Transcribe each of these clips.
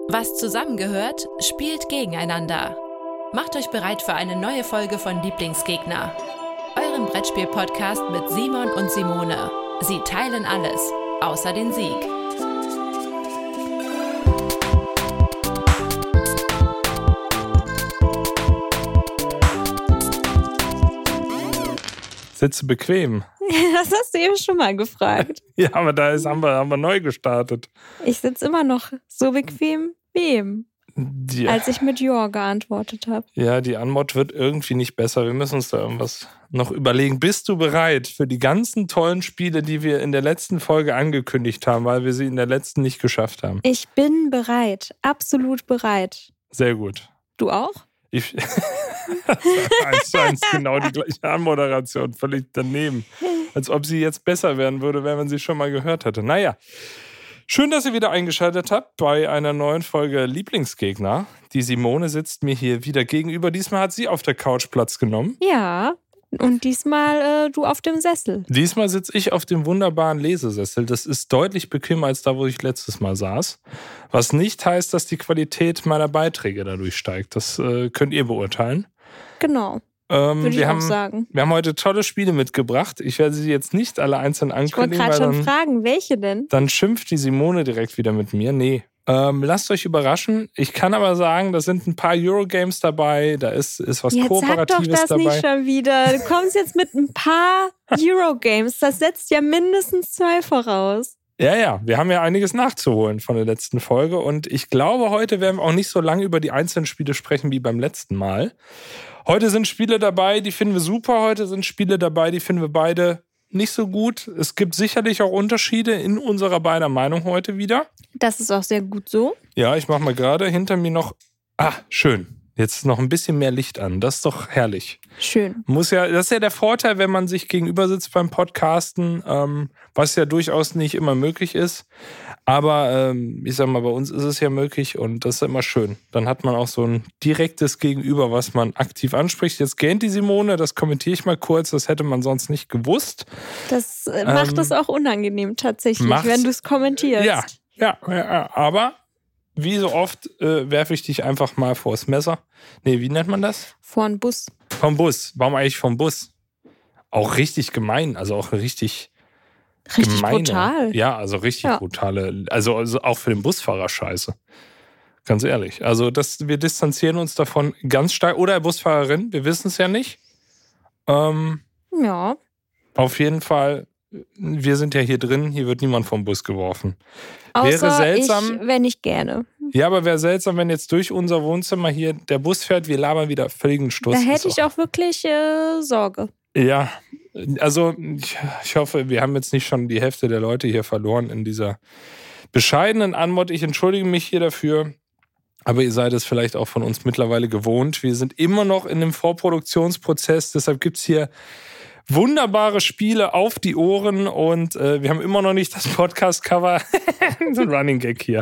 Was zusammengehört, spielt gegeneinander. Macht euch bereit für eine neue Folge von Lieblingsgegner. Eurem Brettspiel-Podcast mit Simon und Simone. Sie teilen alles, außer den Sieg. Sitze bequem. Das hast du eben schon mal gefragt. Ja, aber haben wir neu gestartet. Ich sitze immer noch so bequem wie eben, als ich mit Ja geantwortet habe. Ja, die Anmod wird irgendwie nicht besser. Wir müssen uns da irgendwas noch überlegen. Bist du bereit für die ganzen tollen Spiele, die wir in der letzten Folge angekündigt haben, weil wir sie in der letzten nicht geschafft haben? Ich bin bereit. Absolut bereit. Sehr gut. Du auch? Ich 1:1 genau die gleiche Anmoderation, völlig daneben. Als ob sie jetzt besser werden würde, wenn man sie schon mal gehört hätte. Naja, schön, dass ihr wieder eingeschaltet habt bei einer neuen Folge Lieblingsgegner. Die Simone sitzt mir hier wieder gegenüber. Diesmal hat sie auf der Couch Platz genommen. Ja, und diesmal du auf dem Sessel. Diesmal sitze ich auf dem wunderbaren Lesesessel. Das ist deutlich bequemer als da, wo ich letztes Mal saß. Was nicht heißt, dass die Qualität meiner Beiträge dadurch steigt. Das könnt ihr beurteilen. Genau. Würde ich auch sagen. Wir haben heute tolle Spiele mitgebracht. Ich werde sie jetzt nicht alle einzeln ankündigen. Ich wollte gerade schon fragen, welche denn? Dann schimpft die Simone direkt wieder mit mir. Nee. Lasst euch überraschen. Ich kann aber sagen, da sind ein paar Eurogames dabei, da ist was jetzt Kooperatives dabei. Sag doch das nicht schon wieder. Du kommst jetzt mit ein paar Eurogames. Das setzt ja mindestens 2 voraus. Ja, wir haben ja einiges nachzuholen von der letzten Folge und ich glaube, heute werden wir auch nicht so lange über die einzelnen Spiele sprechen wie beim letzten Mal. Heute sind Spiele dabei, die finden wir super. Heute sind Spiele dabei, die finden wir beide nicht so gut. Es gibt sicherlich auch Unterschiede in unserer beider Meinung heute wieder. Das ist auch sehr gut so. Ja, ich mache mal gerade hinter mir noch... schön. Jetzt noch ein bisschen mehr Licht an. Das ist doch herrlich. Schön. Das ist ja der Vorteil, wenn man sich gegenüber sitzt beim Podcasten, was ja durchaus nicht immer möglich ist. Aber ich sag mal, bei uns ist es ja möglich und das ist immer schön. Dann hat man auch so ein direktes Gegenüber, was man aktiv anspricht. Jetzt gähnt die Simone, das kommentiere ich mal kurz, das hätte man sonst nicht gewusst. Das macht es auch unangenehm tatsächlich, wenn du es kommentierst. Ja, aber wie so oft werfe ich dich einfach mal vors Messer. Nee, wie nennt man das? Vor den Bus. Vom Bus. Warum eigentlich vom Bus? Auch richtig gemein, also auch richtig gemeine. Brutal. Ja, also richtig brutale. Also auch für den Busfahrer scheiße. Ganz ehrlich. Also wir distanzieren uns davon ganz stark. Oder Busfahrerin, wir wissen es ja nicht. Ja. Auf jeden Fall, wir sind ja hier drin, hier wird niemand vom Bus geworfen. Außer wäre seltsam, wenn ich gerne. Ja, aber wäre seltsam, wenn jetzt durch unser Wohnzimmer hier der Bus fährt, wir labern wieder völligen Stuss. Da hätte ich auch wirklich Sorge. Ja, also ich hoffe, wir haben jetzt nicht schon die Hälfte der Leute hier verloren in dieser bescheidenen Anmod. Ich entschuldige mich hier dafür, aber ihr seid es vielleicht auch von uns mittlerweile gewohnt. Wir sind immer noch in dem Vorproduktionsprozess, deshalb gibt es hier wunderbare Spiele auf die Ohren und wir haben immer noch nicht das Podcast-Cover. So ein Running Gag hier.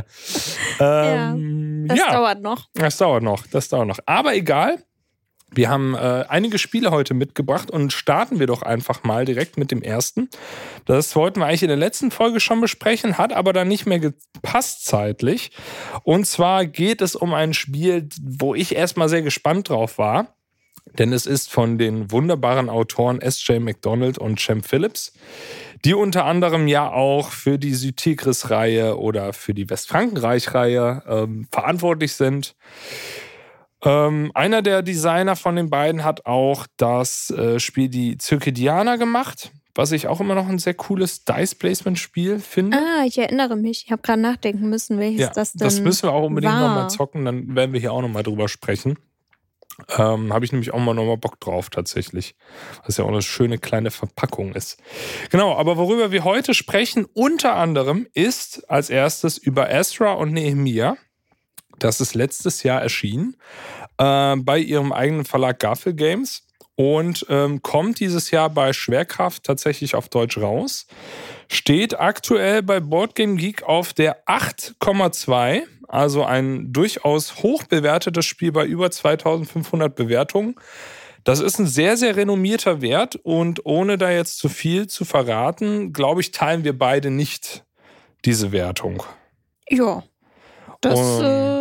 Das dauert noch. Das dauert noch. Aber egal. Wir haben einige Spiele heute mitgebracht und starten wir doch einfach mal direkt mit dem ersten. Das wollten wir eigentlich in der letzten Folge schon besprechen, hat aber dann nicht mehr gepasst zeitlich. Und zwar geht es um ein Spiel, wo ich erstmal sehr gespannt drauf war. Denn es ist von den wunderbaren Autoren S.J. McDonald und Cem Phillips, die unter anderem ja auch für die Südtigris-Reihe oder für die Westfrankenreich-Reihe verantwortlich sind. Einer der Designer von den beiden hat auch das Spiel Die Zirkadianer gemacht, was ich auch immer noch ein sehr cooles Dice-Placement-Spiel finde. Ich erinnere mich. Ich habe gerade nachdenken müssen, welches das denn das müssen wir auch unbedingt war. nochmal zocken, dann werden wir hier auch nochmal drüber sprechen. Habe ich nämlich auch mal nochmal Bock drauf tatsächlich. Was ja auch eine schöne kleine Verpackung ist. Genau, aber worüber wir heute sprechen, unter anderem, ist als erstes über Ezra und Nehemiah. Das ist letztes Jahr erschienen bei ihrem eigenen Verlag Garfield Games und kommt dieses Jahr bei Schwerkraft tatsächlich auf Deutsch raus. Steht aktuell bei Board Game Geek auf der 8,2, also ein durchaus hoch bewertetes Spiel bei über 2500 Bewertungen. Das ist ein sehr, sehr renommierter Wert und ohne da jetzt zu viel zu verraten, glaube ich, teilen wir beide nicht diese Wertung. Ja, das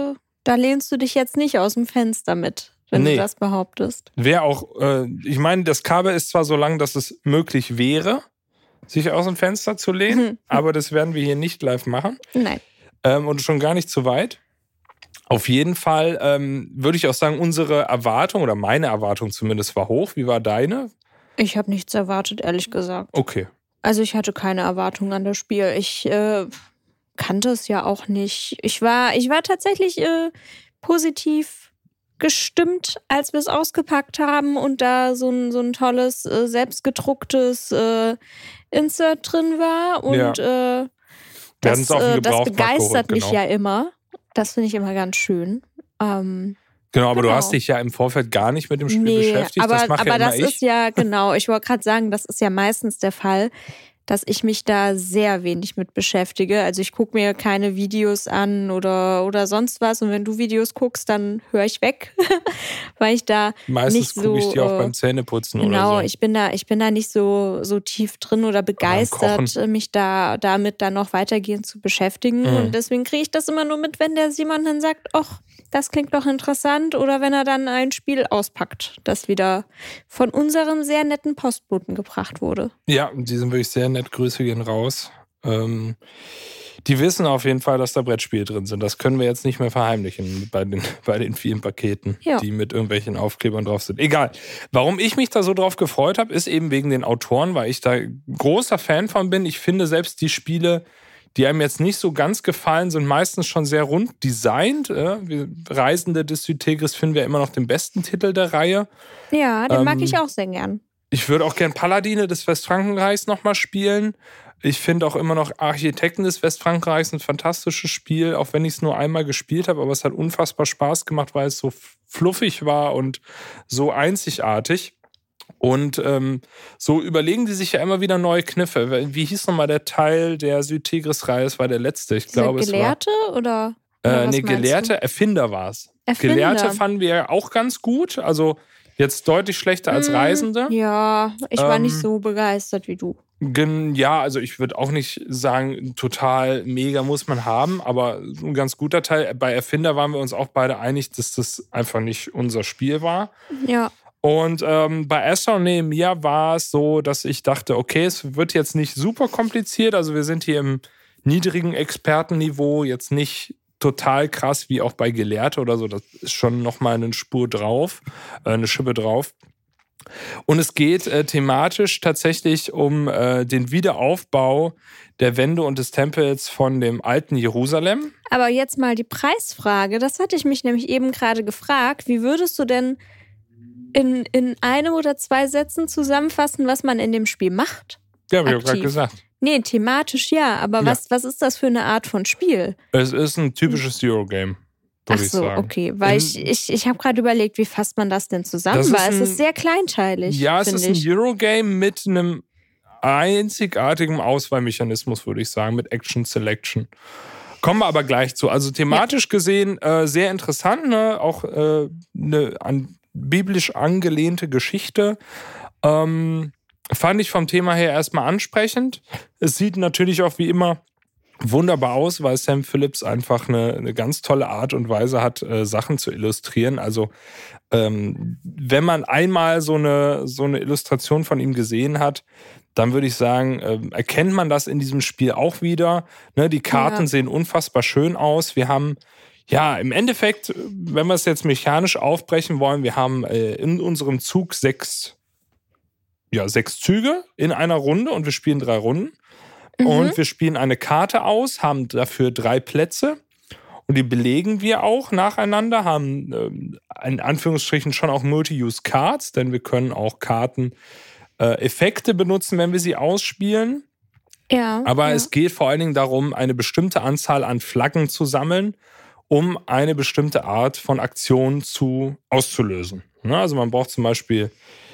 Da lehnst du dich jetzt nicht aus dem Fenster mit, wenn du das behauptest. Wäre auch, ich meine, das Kabel ist zwar so lang, dass es möglich wäre, sich aus dem Fenster zu lehnen, aber das werden wir hier nicht live machen. Nein. Und schon gar nicht zu weit. Auf jeden Fall würde ich auch sagen, unsere Erwartung oder meine Erwartung zumindest war hoch. Wie war deine? Ich habe nichts erwartet, ehrlich gesagt. Okay. Also ich hatte keine Erwartung an das Spiel. Ich kannte es ja auch nicht. Ich war tatsächlich positiv gestimmt, als wir es ausgepackt haben und da so ein tolles, selbstgedrucktes Insert drin war. Und das begeistert mich ja immer. Das finde ich immer ganz schön. Genau, aber du hast dich ja im Vorfeld gar nicht mit dem Spiel beschäftigt. Aber das ist ja, genau, ich wollte gerade sagen, das ist ja meistens der Fall, dass ich mich da sehr wenig mit beschäftige. Also ich gucke mir keine Videos an oder sonst was. Und wenn du Videos guckst, dann höre ich weg, weil ich da meistens nicht so... gucke ich die auch beim Zähneputzen oder so. Genau, ich bin da nicht so tief drin oder begeistert, mich damit dann noch weitergehend zu beschäftigen. Und deswegen kriege ich das immer nur mit, wenn der Simon dann sagt, ach, das klingt doch interessant. Oder wenn er dann ein Spiel auspackt, das wieder von unserem sehr netten Postboten gebracht wurde. Ja, die sind wirklich sehr nett. Grüße gehen raus. Die wissen auf jeden Fall, dass da Brettspiele drin sind. Das können wir jetzt nicht mehr verheimlichen bei den vielen Paketen, die mit irgendwelchen Aufklebern drauf sind. Egal. Warum ich mich da so drauf gefreut habe, ist eben wegen den Autoren, weil ich da großer Fan von bin. Ich finde selbst die Spiele, die einem jetzt nicht so ganz gefallen, sind meistens schon sehr rund designt. Reisende des Südtegris finden wir immer noch den besten Titel der Reihe. Ja, den mag ich auch sehr gern. Ich würde auch gern Paladine des Westfrankenreichs nochmal spielen. Ich finde auch immer noch Architekten des Westfrankenreichs ein fantastisches Spiel, auch wenn ich es nur einmal gespielt habe. Aber es hat unfassbar Spaß gemacht, weil es so fluffig war und so einzigartig. Und so überlegen die sich ja immer wieder neue Kniffe. Wie hieß nochmal der Teil der Südtegris-Reihe? Es war der letzte, ich glaube. Gelehrte oder? Nee, Gelehrte, Erfinder war es. Gelehrte fanden wir ja auch ganz gut. Also jetzt deutlich schlechter als Reisende. Ja, ich war nicht so begeistert wie du. Ja, also ich würde auch nicht sagen, total mega muss man haben, aber ein ganz guter Teil. Bei Erfinder waren wir uns auch beide einig, dass das einfach nicht unser Spiel war. Ja. Und bei Esther und Nehemiah war es so, dass ich dachte, okay, es wird jetzt nicht super kompliziert. Also wir sind hier im niedrigen Expertenniveau, jetzt nicht total krass wie auch bei Gelehrte oder so. Das ist schon nochmal eine Spur drauf, eine Schippe drauf. Und es geht thematisch tatsächlich um den Wiederaufbau der Wände und des Tempels von dem alten Jerusalem. Aber jetzt mal die Preisfrage. Das hatte ich mich nämlich eben gerade gefragt. Wie würdest du denn in einem oder zwei Sätzen zusammenfassen, was man in dem Spiel macht? Ja, habe ich auch gerade gesagt. Nee, thematisch ja. Aber was ist das für eine Art von Spiel? Es ist ein typisches Eurogame. Ach so, okay. Weil ich habe gerade überlegt, wie fasst man das denn zusammen? Weil es ist sehr kleinteilig. Ja, es ist ein Eurogame mit einem einzigartigen Auswahlmechanismus, würde ich sagen, mit Action Selection. Kommen wir aber gleich zu. Also thematisch gesehen sehr interessant, ne? Auch eine biblisch angelehnte Geschichte. Fand ich vom Thema her erstmal ansprechend. Es sieht natürlich auch wie immer wunderbar aus, weil Sam Phillips einfach eine ganz tolle Art und Weise hat, Sachen zu illustrieren. Also wenn man einmal so eine Illustration von ihm gesehen hat, dann würde ich sagen, erkennt man das in diesem Spiel auch wieder. Ne, die Karten sehen unfassbar schön aus. Wir haben im Endeffekt, wenn wir es jetzt mechanisch aufbrechen wollen, wir haben in unserem Zug sechs Züge in einer Runde und wir spielen 3 Runden. Und wir spielen eine Karte aus, haben dafür 3 Plätze und die belegen wir auch nacheinander, haben in Anführungsstrichen schon auch Multi-Use-Cards, denn wir können auch Karten-Effekte benutzen, wenn wir sie ausspielen. Ja. Aber es geht vor allen Dingen darum, eine bestimmte Anzahl an Flaggen zu sammeln, um eine bestimmte Art von Aktion auszulösen. Also man braucht zum Beispiel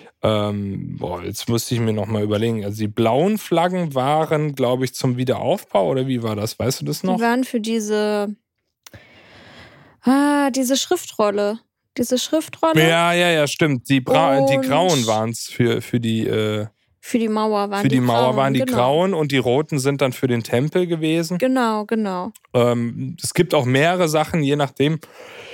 jetzt müsste ich mir nochmal überlegen. Also die blauen Flaggen waren, glaube ich, zum Wiederaufbau, oder wie war das? Weißt du das noch? Die waren für diese Schriftrolle. Diese Schriftrolle. Ja, stimmt. Die grauen waren es für die... für die Mauer waren für die Mauer waren die genau. grauen und die roten sind dann für den Tempel gewesen. Genau. Es gibt auch mehrere Sachen, je nachdem.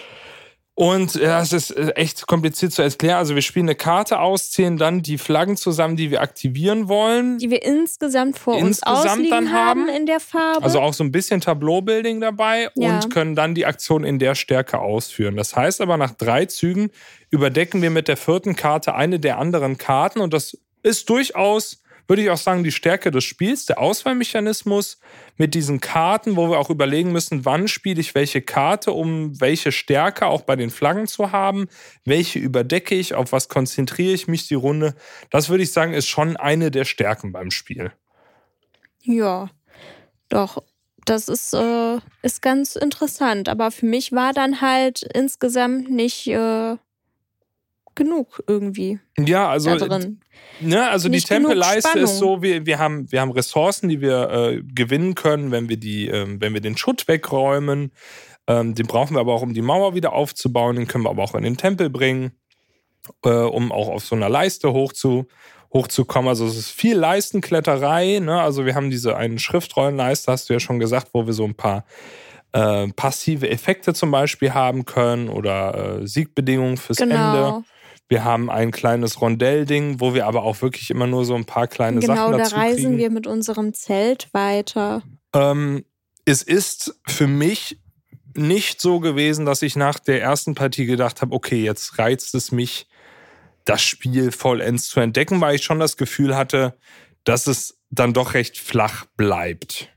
Und es ist echt kompliziert zu erklären. Also wir spielen eine Karte aus, zählen dann die Flaggen zusammen, die wir aktivieren wollen. Die wir insgesamt vor uns ausliegen dann haben in der Farbe. Also auch so ein bisschen Tableau-Building dabei und können dann die Aktion in der Stärke ausführen. Das heißt aber, nach 3 Zügen überdecken wir mit der 4. Karte eine der anderen Karten. Und das ist durchaus, würde ich auch sagen, die Stärke des Spiels, der Auswahlmechanismus mit diesen Karten, wo wir auch überlegen müssen, wann spiele ich welche Karte, um welche Stärke auch bei den Flaggen zu haben, welche überdecke ich, auf was konzentriere ich mich die Runde. Das würde ich sagen, ist schon eine der Stärken beim Spiel. Ja, doch, das ist ganz interessant. Aber für mich war dann halt insgesamt nicht genug irgendwie. Ja, also, da drin. Ne, also die Tempelleiste ist so, wir haben Ressourcen, die wir gewinnen können, wenn wir den Schutt wegräumen. Den brauchen wir aber auch, um die Mauer wieder aufzubauen. Den können wir aber auch in den Tempel bringen, um auch auf so einer Leiste hochzukommen. Also es ist viel Leistenkletterei. Ne? Also wir haben diese einen Schriftrollenleiste, hast du ja schon gesagt, wo wir so ein paar passive Effekte zum Beispiel haben können oder Siegbedingungen fürs Ende. Wir haben ein kleines Rondell-Ding, wo wir aber auch wirklich immer nur so ein paar kleine Sachen dazu kriegen. Genau, da reisen wir mit unserem Zelt weiter. Es ist für mich nicht so gewesen, dass ich nach der ersten Partie gedacht habe, okay, jetzt reizt es mich, das Spiel vollends zu entdecken, weil ich schon das Gefühl hatte, dass es dann doch recht flach bleibt.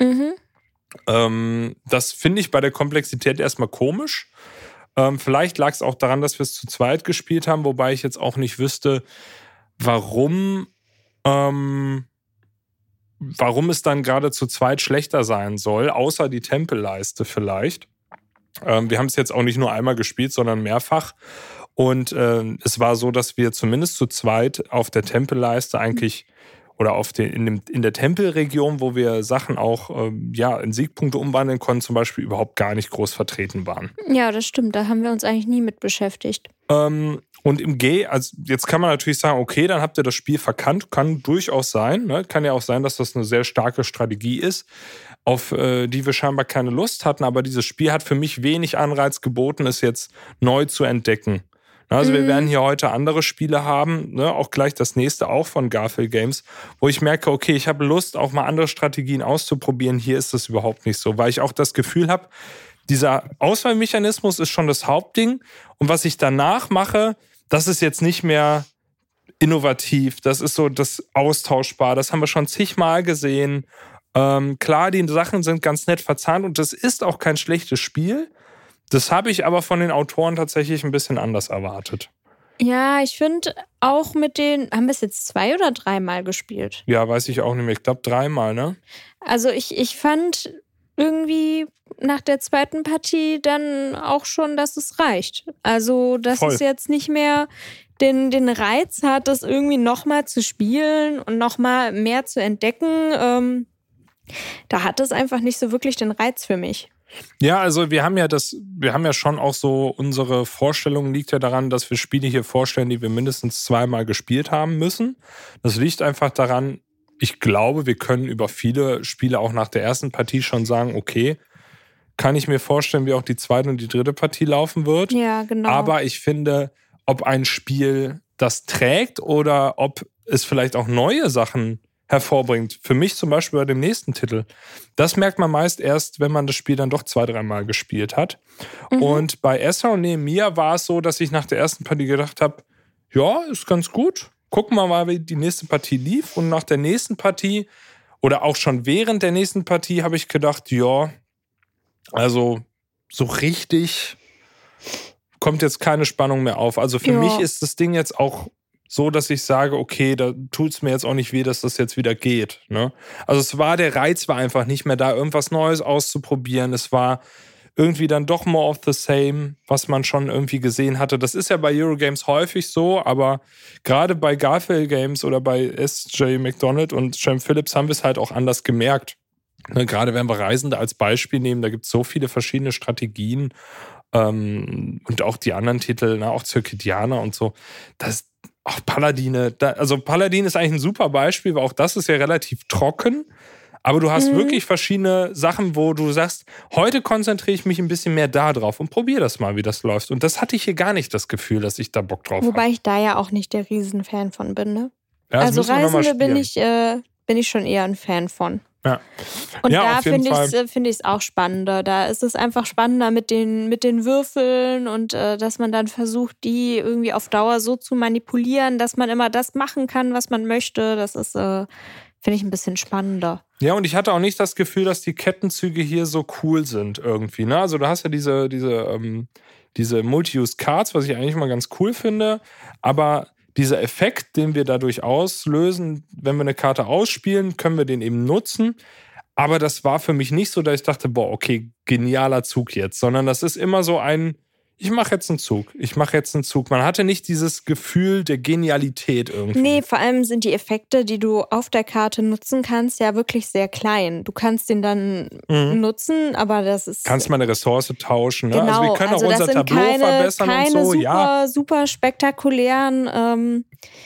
Das finde ich bei der Komplexität erstmal komisch. Vielleicht lag es auch daran, dass wir es zu zweit gespielt haben, wobei ich jetzt auch nicht wüsste, warum es dann gerade zu zweit schlechter sein soll, außer die Tempelleiste vielleicht. Wir haben es jetzt auch nicht nur einmal gespielt, sondern mehrfach. Und es war so, dass wir zumindest zu zweit auf der Tempelleiste eigentlich oder in der Tempelregion, wo wir Sachen auch in Siegpunkte umwandeln konnten, zum Beispiel überhaupt gar nicht groß vertreten waren. Ja, das stimmt. Da haben wir uns eigentlich nie mit beschäftigt. Und im G, also jetzt kann man natürlich sagen, okay, dann habt ihr das Spiel verkannt. Kann durchaus sein. Ne? Kann ja auch sein, dass das eine sehr starke Strategie ist, auf die wir scheinbar keine Lust hatten. Aber dieses Spiel hat für mich wenig Anreiz geboten, es jetzt neu zu entdecken. Also wir werden hier heute andere Spiele haben, ne? Auch gleich das nächste auch von Garphill Games, wo ich merke, okay, ich habe Lust, auch mal andere Strategien auszuprobieren. Hier ist das überhaupt nicht so, weil ich auch das Gefühl habe, dieser Auswahlmechanismus ist schon das Hauptding. Und was ich danach mache, das ist jetzt nicht mehr innovativ. Das ist so das austauschbar. Das haben wir schon zigmal gesehen. Klar, die Sachen sind ganz nett verzahnt und das ist auch kein schlechtes Spiel. Das habe ich aber von den Autoren tatsächlich ein bisschen anders erwartet. Ja, ich finde auch haben wir es jetzt 2 oder 3 Mal gespielt? Ja, weiß ich auch nicht mehr. Ich glaube 3 Mal, ne? Also ich fand irgendwie nach der 2. Partie dann auch schon, dass es reicht. Also, dass es jetzt nicht mehr den Reiz hat, das irgendwie nochmal zu spielen und nochmal mehr zu entdecken. Da hat es einfach nicht so wirklich den Reiz für mich. Ja, also wir haben ja schon auch so, unsere Vorstellung liegt ja daran, dass wir Spiele hier vorstellen, die wir mindestens 2-mal gespielt haben müssen. Das liegt einfach daran, ich glaube, wir können über viele Spiele auch nach der ersten Partie schon sagen, okay, kann ich mir vorstellen, wie auch die 2. und die 3. Partie laufen wird. Ja, genau. Aber ich finde, ob ein Spiel das trägt oder ob es vielleicht auch neue Sachen hervorbringt. Für mich zum Beispiel bei dem nächsten Titel. Das merkt man meist erst, wenn man das Spiel dann doch 2-3 Mal gespielt hat. Und bei Esra und Nehemiah war es so, dass ich nach der ersten Partie gedacht habe, ja, ist ganz gut. Gucken wir mal, wie die nächste Partie lief. Und nach der nächsten Partie oder auch schon während der nächsten Partie habe ich gedacht, ja, also so richtig kommt jetzt keine Spannung mehr auf. Also für mich ist das Ding jetzt auch so, dass ich sage, okay, da tut es mir jetzt auch nicht weh, dass das jetzt wieder geht. Ne? Also der Reiz war einfach nicht mehr da, irgendwas Neues auszuprobieren. Es war irgendwie dann doch more of the same, was man schon irgendwie gesehen hatte. Das ist ja bei Eurogames häufig so, aber gerade bei Garphill Games oder bei S.J. McDonald und Cem Phillips haben wir es halt auch anders gemerkt. Ne, gerade wenn wir Reisende als Beispiel nehmen, da gibt es so viele verschiedene Strategien und auch die anderen Titel, ne, auch Zirkidianer und so. Auch Paladine. Also Paladin ist eigentlich ein super Beispiel, weil auch das ist ja relativ trocken. Aber du hast wirklich verschiedene Sachen, wo du sagst, heute konzentriere ich mich ein bisschen mehr da drauf und probiere das mal, wie das läuft. Und das hatte ich hier gar nicht das Gefühl, dass ich da Bock drauf habe. Wobei ich da ja auch nicht der Riesenfan von bin, ne? Ja, also Reisende bin ich schon eher ein Fan von. Ja. Und ja, da finde ich es auch spannender. Da ist es einfach spannender mit den Würfeln und dass man dann versucht, die irgendwie auf Dauer so zu manipulieren, dass man immer das machen kann, was man möchte. Das ist, finde ich, ein bisschen spannender. Ja, und ich hatte auch nicht das Gefühl, dass die Kettenzüge hier so cool sind irgendwie. Ne? Also du hast ja diese Multi-Use-Cards, was ich eigentlich mal ganz cool finde, aber dieser Effekt, den wir dadurch auslösen, wenn wir eine Karte ausspielen, können wir den eben nutzen. Aber das war für mich nicht so, dass ich dachte, boah, okay, genialer Zug jetzt. Sondern das ist immer so ich mache jetzt einen Zug. Man hatte nicht dieses Gefühl der Genialität irgendwie. Nee, vor allem sind die Effekte, die du auf der Karte nutzen kannst, ja wirklich sehr klein. Du kannst den dann nutzen, aber das ist... Kannst mal eine Ressource tauschen. Ne? Genau, Also wir können auch unser Tableau verbessern und so. Keine super spektakulären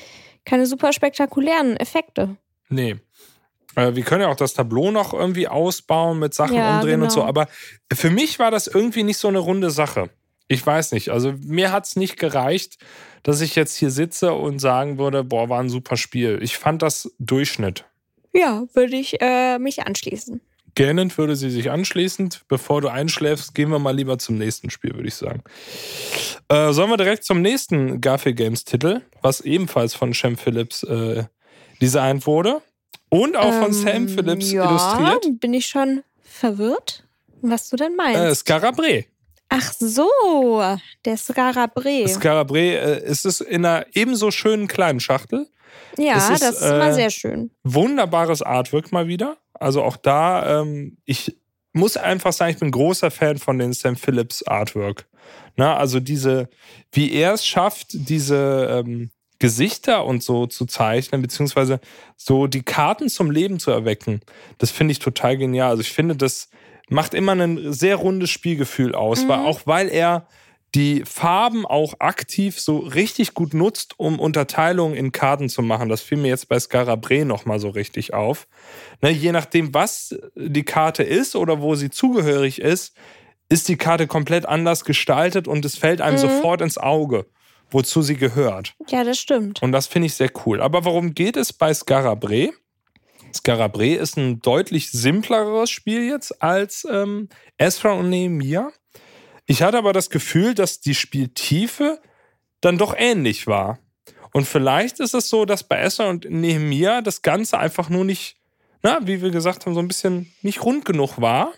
Effekte. Nee. Wir können ja auch das Tableau noch irgendwie ausbauen, mit Sachen umdrehen und so. Aber für mich war das irgendwie nicht so eine runde Sache. Ich weiß nicht. Also mir hat es nicht gereicht, dass ich jetzt hier sitze und sagen würde, boah, war ein super Spiel. Ich fand das Durchschnitt. Ja, würde ich mich anschließen. Gähnend würde sie sich anschließen. Bevor du einschläfst, gehen wir mal lieber zum nächsten Spiel, würde ich sagen. Sollen wir direkt zum nächsten Garfield Games Titel, was ebenfalls von Sam Phillips designt wurde und auch von Sam Phillips illustriert. Ja, bin ich schon verwirrt, was du denn meinst. Scarabré. Ach so, der Scarabré. Scarabré ist es in einer ebenso schönen kleinen Schachtel. Ja, das ist immer sehr schön. Wunderbares Artwork mal wieder. Also auch da, ich muss einfach sagen, ich bin großer Fan von den Sam Phillips Artwork. Na, also wie er es schafft, diese Gesichter und so zu zeichnen, beziehungsweise so die Karten zum Leben zu erwecken. Das finde ich total genial. Also ich finde, das macht immer ein sehr rundes Spielgefühl aus, weil er die Farben auch aktiv so richtig gut nutzt, um Unterteilungen in Karten zu machen. Das fiel mir jetzt bei Scarabré nochmal so richtig auf. Ne, je nachdem, was die Karte ist oder wo sie zugehörig ist die Karte komplett anders gestaltet und es fällt einem sofort ins Auge, wozu sie gehört. Ja, das stimmt. Und das finde ich sehr cool. Aber worum geht es bei Scarabré? Scarabré ist ein deutlich simpleres Spiel jetzt als Ezra und Nehemia. Ich hatte aber das Gefühl, dass die Spieltiefe dann doch ähnlich war. Und vielleicht ist es so, dass bei Ezra und Nehemia das Ganze einfach nur nicht, wie wir gesagt haben, so ein bisschen nicht rund genug war.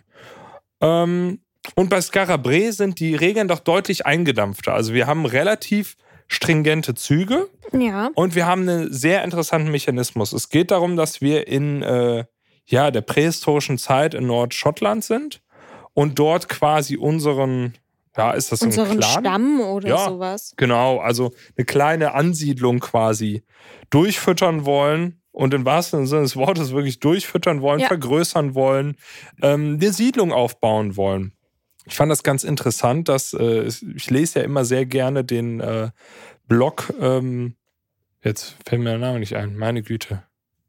Und bei Scarabré sind die Regeln doch deutlich eingedampfter. Also wir haben relativ stringente Züge. Ja. Und wir haben einen sehr interessanten Mechanismus. Es geht darum, dass wir in der prähistorischen Zeit in Nordschottland sind und dort quasi unseren Clan? Stamm oder sowas. Genau, also eine kleine Ansiedlung quasi durchfüttern wollen und im wahrsten Sinne des Wortes wirklich durchfüttern wollen, vergrößern wollen, eine Siedlung aufbauen wollen. Ich fand das ganz interessant, dass ich lese ja immer sehr gerne den Blog, jetzt fällt mir der Name nicht ein, meine Güte.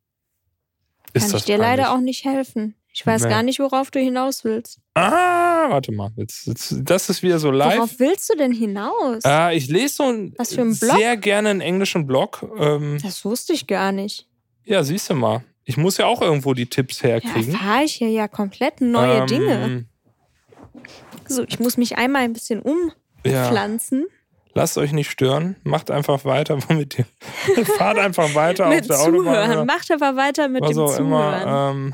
Kann ich dir leider auch nicht helfen. Ich weiß gar nicht, worauf du hinaus willst. Warte mal, jetzt, das ist wieder so live. Worauf willst du denn hinaus? Ich lese Was für ein Blog? Sehr gerne einen englischen Blog. Das wusste ich gar nicht. Ja, siehst du mal. Ich muss ja auch irgendwo die Tipps herkriegen. Ja, erfahre ich hier ja komplett neue Dinge. So, ich muss mich einmal ein bisschen umpflanzen. Ja. Lasst euch nicht stören. Macht einfach weiter mit dem. Fahrt einfach weiter auf der Zuhören. Autobahn. Macht aber weiter mit dem Zuhören.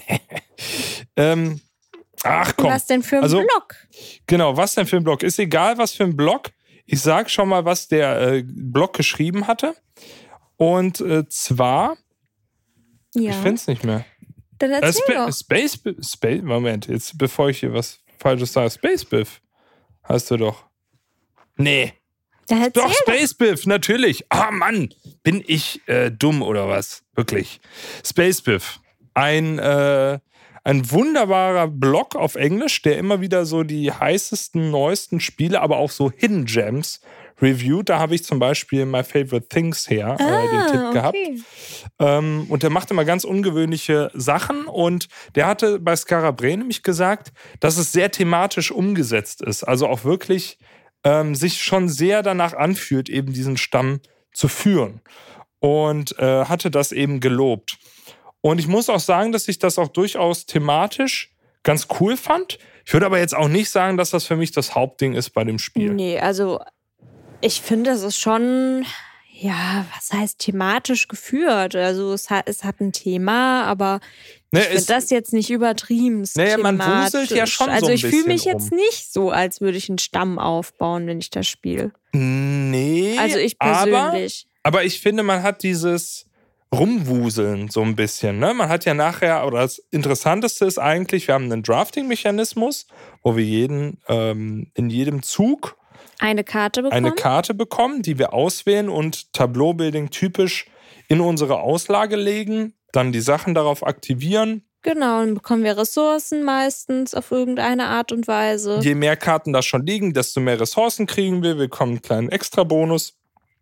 Ach komm. Was denn für ein Blog? Genau, was denn für ein Blog? Ist egal, was für ein Blog. Ich sag schon mal, was der Blog geschrieben hatte. Und zwar, ich finde es nicht mehr. Dann erzähl doch. Space, Moment, jetzt bevor ich hier was Falsches sage. Space Biff hast du doch. Nee. Doch, Space Biff, natürlich. Mann, bin ich dumm oder was? Wirklich. Space Biff. Ein wunderbarer Blog auf Englisch, der immer wieder so die heißesten, neuesten Spiele, aber auch so Hidden Gems reviewed. Da habe ich zum Beispiel My Favorite Things her, den Tipp gehabt. Und der macht immer ganz ungewöhnliche Sachen. Und der hatte bei Skara Brae nämlich gesagt, dass es sehr thematisch umgesetzt ist. Also auch wirklich sich schon sehr danach anfühlt, eben diesen Stamm zu führen. Und hatte das eben gelobt. Und ich muss auch sagen, dass ich das auch durchaus thematisch ganz cool fand. Ich würde aber jetzt auch nicht sagen, dass das für mich das Hauptding ist bei dem Spiel. Nee, also ich finde, es ist schon, ja, was heißt thematisch geführt? Also es hat ein Thema, aber ich finde das jetzt nicht übertrieben. Naja, man wuselt ja schon so ein bisschen. Also ich fühle mich jetzt nicht so, als würde ich einen Stamm aufbauen, wenn ich das spiele. Nee, also ich persönlich. Aber ich finde, man hat dieses Rumwuseln so ein bisschen. Ne? Man hat ja nachher, oder das Interessanteste ist eigentlich, wir haben einen Drafting-Mechanismus, wo wir in jedem Zug eine Karte bekommen, die wir auswählen und Tableau-Building typisch in unsere Auslage legen, dann die Sachen darauf aktivieren. Genau, dann bekommen wir Ressourcen meistens auf irgendeine Art und Weise. Je mehr Karten da schon liegen, desto mehr Ressourcen kriegen wir. Wir bekommen einen kleinen Extra-Bonus.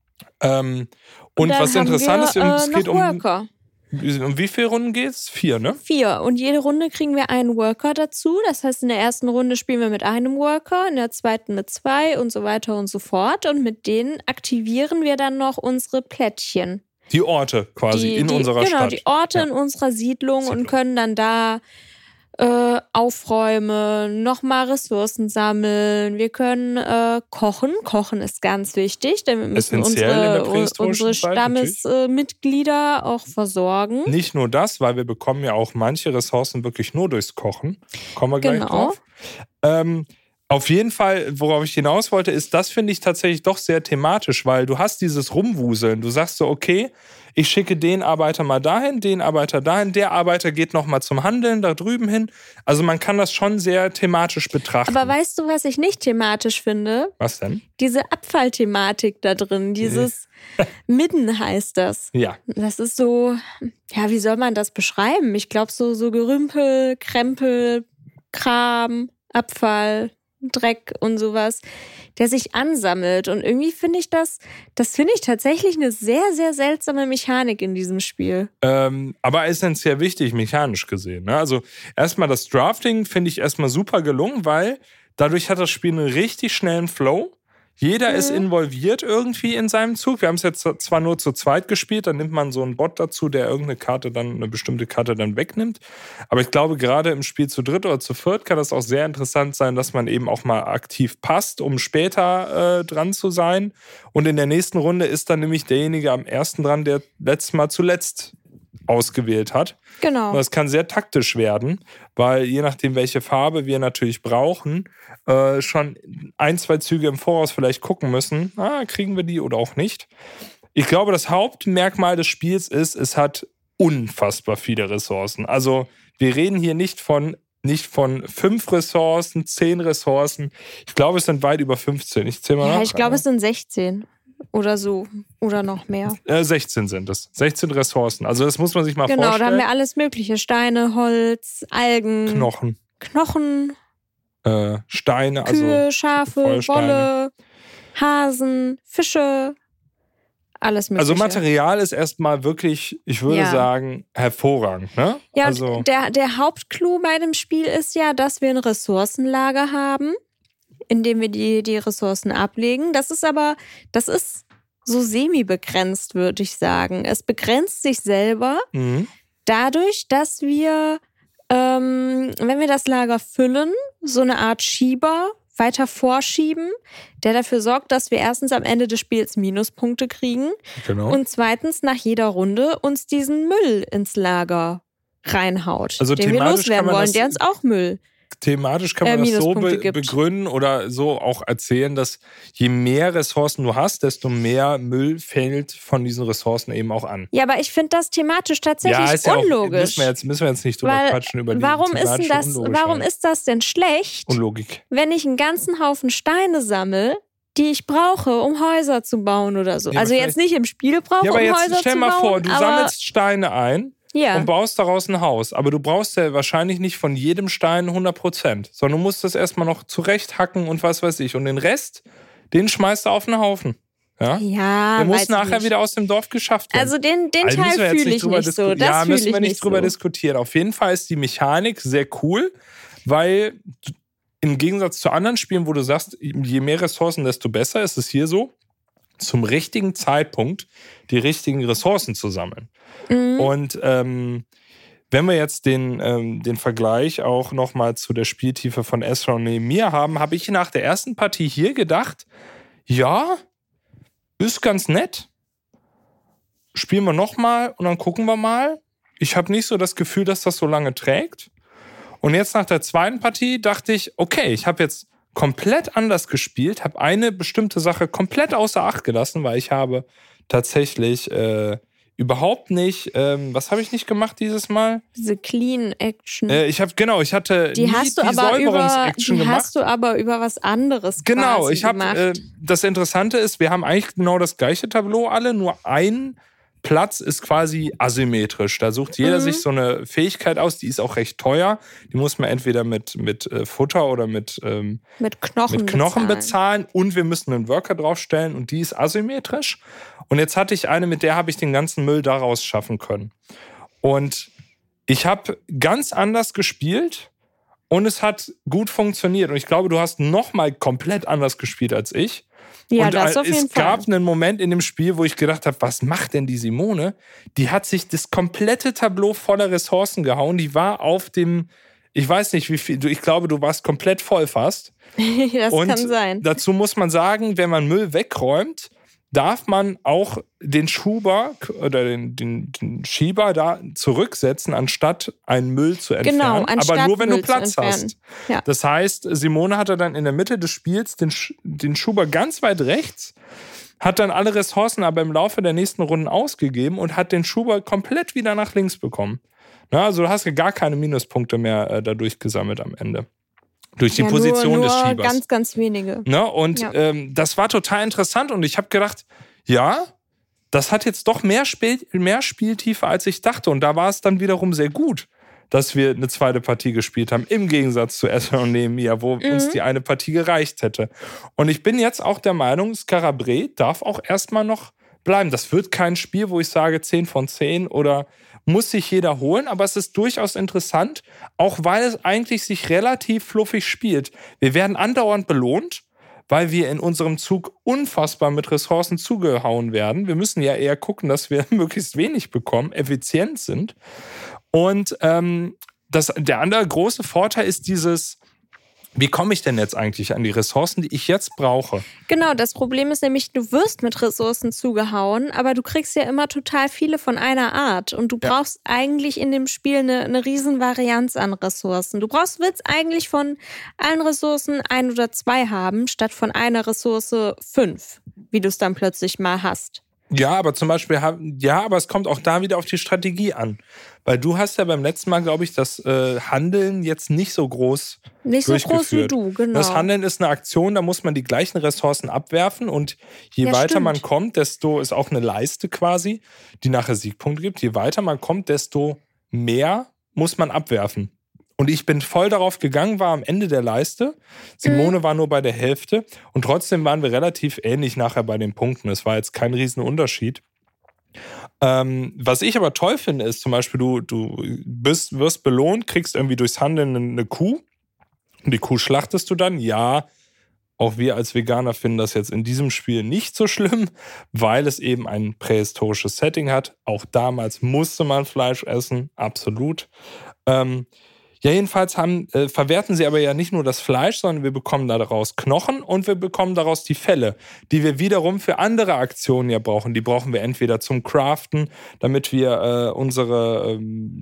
Und was interessant ist, es geht um wie viele Runden geht's? 4, ne? 4. Und jede Runde kriegen wir einen Worker dazu. Das heißt, in der ersten Runde spielen wir mit einem Worker, in der zweiten mit 2 und so weiter und so fort. Und mit denen aktivieren wir dann noch unsere Plättchen. Die Orte quasi in unserer Stadt. Genau, die Orte in unserer Siedlung und können dann da aufräumen, nochmal Ressourcen sammeln. Wir können kochen. Kochen ist ganz wichtig, denn wir müssen unsere Stammesmitglieder auch versorgen. Nicht nur das, weil wir bekommen ja auch manche Ressourcen wirklich nur durchs Kochen. Kommen wir gleich drauf. Auf jeden Fall, worauf ich hinaus wollte, ist, das finde ich tatsächlich doch sehr thematisch, weil du hast dieses Rumwuseln. Du sagst so, okay, ich schicke den Arbeiter mal dahin, den Arbeiter dahin, der Arbeiter geht nochmal zum Handeln da drüben hin. Also man kann das schon sehr thematisch betrachten. Aber weißt du, was ich nicht thematisch finde? Was denn? Diese Abfallthematik da drin, dieses Midden heißt das. Ja. Das ist so, ja, wie soll man das beschreiben? Ich glaube so Gerümpel, Krempel, Kram, Abfall, Dreck und sowas, der sich ansammelt. Und irgendwie finde ich das finde ich tatsächlich eine sehr, sehr seltsame Mechanik in diesem Spiel. Aber essentiell wichtig, mechanisch gesehen. Ne? Also erstmal das Drafting finde ich erstmal super gelungen, weil dadurch hat das Spiel einen richtig schnellen Flow. Jeder ist involviert irgendwie in seinem Zug. Wir haben es jetzt zwar nur zu zweit gespielt, dann nimmt man so einen Bot dazu, der eine bestimmte Karte dann wegnimmt. Aber ich glaube, gerade im Spiel zu dritt oder zu viert kann das auch sehr interessant sein, dass man eben auch mal aktiv passt, um später dran zu sein. Und in der nächsten Runde ist dann nämlich derjenige am ersten dran, der letztes Mal zuletzt ausgewählt hat. Genau. Und das kann sehr taktisch werden, weil je nachdem, welche Farbe wir natürlich brauchen, schon 1-2 Züge im Voraus vielleicht gucken müssen, kriegen wir die oder auch nicht. Ich glaube, das Hauptmerkmal des Spiels ist, es hat unfassbar viele Ressourcen. Also wir reden hier nicht von 5 Ressourcen, 10 Ressourcen. Ich glaube, es sind weit über 15. Ich zähle mal nach. Ich glaube, es sind 16. Oder so. Oder noch mehr. 16 sind es. 16 Ressourcen. Also das muss man sich mal vorstellen. Genau, da haben wir alles mögliche. Steine, Holz, Algen. Knochen. Steine. Kühe, Schafe, Wolle, Hasen, Fische. Alles mögliche. Also Material ist erstmal wirklich, ich würde sagen, hervorragend. Ne? Ja, also der Hauptclou bei dem Spiel ist ja, dass wir ein Ressourcenlager haben, in dem wir die Ressourcen ablegen. Das ist so semi-begrenzt, würde ich sagen. Es begrenzt sich selber dadurch, dass wir, wenn wir das Lager füllen, so eine Art Schieber weiter vorschieben, der dafür sorgt, dass wir erstens am Ende des Spiels Minuspunkte kriegen und zweitens nach jeder Runde uns diesen Müll ins Lager reinhaut, also den wir loswerden wollen, der uns auch Müll thematisch kann man das so begründen oder so auch erzählen, dass je mehr Ressourcen du hast, desto mehr Müll fällt von diesen Ressourcen eben auch an. Ja, aber ich finde das thematisch tatsächlich unlogisch. Müssen wir jetzt nicht drüber quatschen über die Warum ist das denn schlecht, Unlogik, wenn ich einen ganzen Haufen Steine sammle, die ich brauche, um Häuser zu bauen oder so? Ja, also jetzt nicht im Spiel brauche, um Häuser zu bauen. Ja, aber jetzt stell mal vor, du sammelst Steine ein und baust daraus ein Haus. Aber du brauchst ja wahrscheinlich nicht von jedem Stein 100%, sondern du musst das erstmal noch zurechthacken und was weiß ich. Und den Rest, den schmeißt du auf den Haufen. Ja, der muss nachher nicht. Wieder aus dem Dorf geschafft werden. Also den Teil fühle ich nicht so. Ja, müssen wir nicht drüber diskutieren. Auf jeden Fall ist die Mechanik sehr cool, weil im Gegensatz zu anderen Spielen, wo du sagst, je mehr Ressourcen, desto besser, ist es hier so, zum richtigen Zeitpunkt die richtigen Ressourcen zu sammeln. Und wenn wir jetzt den Vergleich auch nochmal zu der Spieltiefe von Ezra und Nehemiah haben, habe ich nach der ersten Partie hier gedacht, ja, ist ganz nett. Spielen wir nochmal und dann gucken wir mal. Ich habe nicht so das Gefühl, dass das so lange trägt. Und jetzt nach der zweiten Partie dachte ich, okay, ich habe jetzt komplett anders gespielt, habe eine bestimmte Sache komplett außer Acht gelassen, weil ich habe tatsächlich überhaupt nicht, was habe ich nicht gemacht dieses Mal? Diese Clean-Action. Ich hatte die nie hast du die Säuberungs-Action gemacht. Hast du aber über was anderes Genau, ich gemacht. habe, das Interessante ist, wir haben eigentlich genau das gleiche Tableau alle, nur ein Platz ist quasi asymmetrisch. Da sucht jeder sich so eine Fähigkeit aus, die ist auch recht teuer. Die muss man entweder mit Futter oder mit Knochen bezahlen. Und wir müssen einen Worker draufstellen und die ist asymmetrisch. Und jetzt hatte ich eine, mit der habe ich den ganzen Müll daraus schaffen können. Und ich habe ganz anders gespielt und es hat gut funktioniert. Und ich glaube, du hast nochmal komplett anders gespielt als ich. Ja, und das auf jeden es gab einen Moment in dem Spiel, wo ich gedacht habe, was macht denn die Simone? Die hat sich das komplette Tableau voller Ressourcen gehauen. Die war auf dem, ich weiß nicht wie viel, ich glaube, du warst komplett voll fast. Das und kann sein. Dazu muss man sagen, wenn man Müll wegräumt, darf man auch den Schuber oder den Schieber da zurücksetzen, anstatt einen Müll zu entfernen. Genau, aber nur, wenn Müll du Platz hast. Ja. Das heißt, Simone hatte dann in der Mitte des Spiels den Schuber ganz weit rechts, hat dann alle Ressourcen aber im Laufe der nächsten Runden ausgegeben und hat den Schuber komplett wieder nach links bekommen. Na, also du hast ja gar keine Minuspunkte mehr dadurch gesammelt am Ende. Durch die Position des Schiebers. Ganz, ganz wenige. Ne? Und das war total interessant und ich habe gedacht, ja, das hat jetzt doch mehr Spieltiefe, als ich dachte. Und da war es dann wiederum sehr gut, dass wir eine zweite Partie gespielt haben, im Gegensatz zu Ezra und Nehemiah, wo uns die eine Partie gereicht hätte. Und ich bin jetzt auch der Meinung, Skara-Brae darf auch erstmal noch bleiben. Das wird kein Spiel, wo ich sage 10 von 10 oder muss sich jeder holen, aber es ist durchaus interessant, auch weil es eigentlich sich relativ fluffig spielt. Wir werden andauernd belohnt, weil wir in unserem Zug unfassbar mit Ressourcen zugehauen werden. Wir müssen ja eher gucken, dass wir möglichst wenig bekommen, effizient sind. Und der andere große Vorteil ist dieses, wie komme ich denn jetzt eigentlich an die Ressourcen, die ich jetzt brauche? Genau, das Problem ist nämlich, du wirst mit Ressourcen zugehauen, aber du kriegst ja immer total viele von einer Art. Und du brauchst eigentlich in dem Spiel eine riesen Varianz an Ressourcen. willst eigentlich von allen Ressourcen 1 oder 2 haben, statt von einer Ressource 5, wie du es dann plötzlich mal hast. Ja, aber zum Beispiel, aber es kommt auch da wieder auf die Strategie an. Weil du hast ja beim letzten Mal, glaube ich, das Handeln jetzt nicht so groß wie du, genau. Das Handeln ist eine Aktion, da muss man die gleichen Ressourcen abwerfen und je weiter man kommt, desto ist auch eine Leiste quasi, die nachher Siegpunkte gibt. Je weiter man kommt, desto mehr muss man abwerfen. Und ich bin voll darauf gegangen, war am Ende der Leiste. Simone war nur bei der Hälfte. Und trotzdem waren wir relativ ähnlich nachher bei den Punkten. Es war jetzt kein Riesenunterschied. Was ich aber toll finde, ist zum Beispiel, du wirst belohnt, kriegst irgendwie durchs Handeln eine Kuh. Und die Kuh schlachtest du dann. Ja, auch wir als Veganer finden das jetzt in diesem Spiel nicht so schlimm, weil es eben ein prähistorisches Setting hat. Auch damals musste man Fleisch essen, absolut. Ja, jedenfalls verwerten sie aber ja nicht nur das Fleisch, sondern wir bekommen daraus Knochen und wir bekommen daraus die Felle, die wir wiederum für andere Aktionen ja brauchen. Die brauchen wir entweder zum Craften, damit wir unsere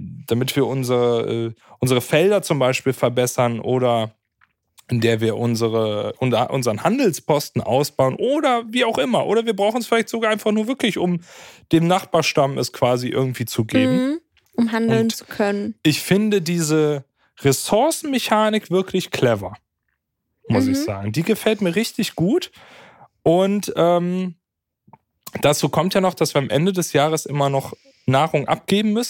Felder zum Beispiel verbessern oder in der wir unseren Handelsposten ausbauen oder wie auch immer. Oder wir brauchen es vielleicht sogar einfach nur wirklich, um dem Nachbarstamm es quasi irgendwie zu geben. Um handeln zu können. Ich finde diese Ressourcenmechanik wirklich clever, muss ich sagen. Die gefällt mir richtig gut. Und dazu kommt ja noch, dass wir am Ende des Jahres immer noch Nahrung abgeben müssen.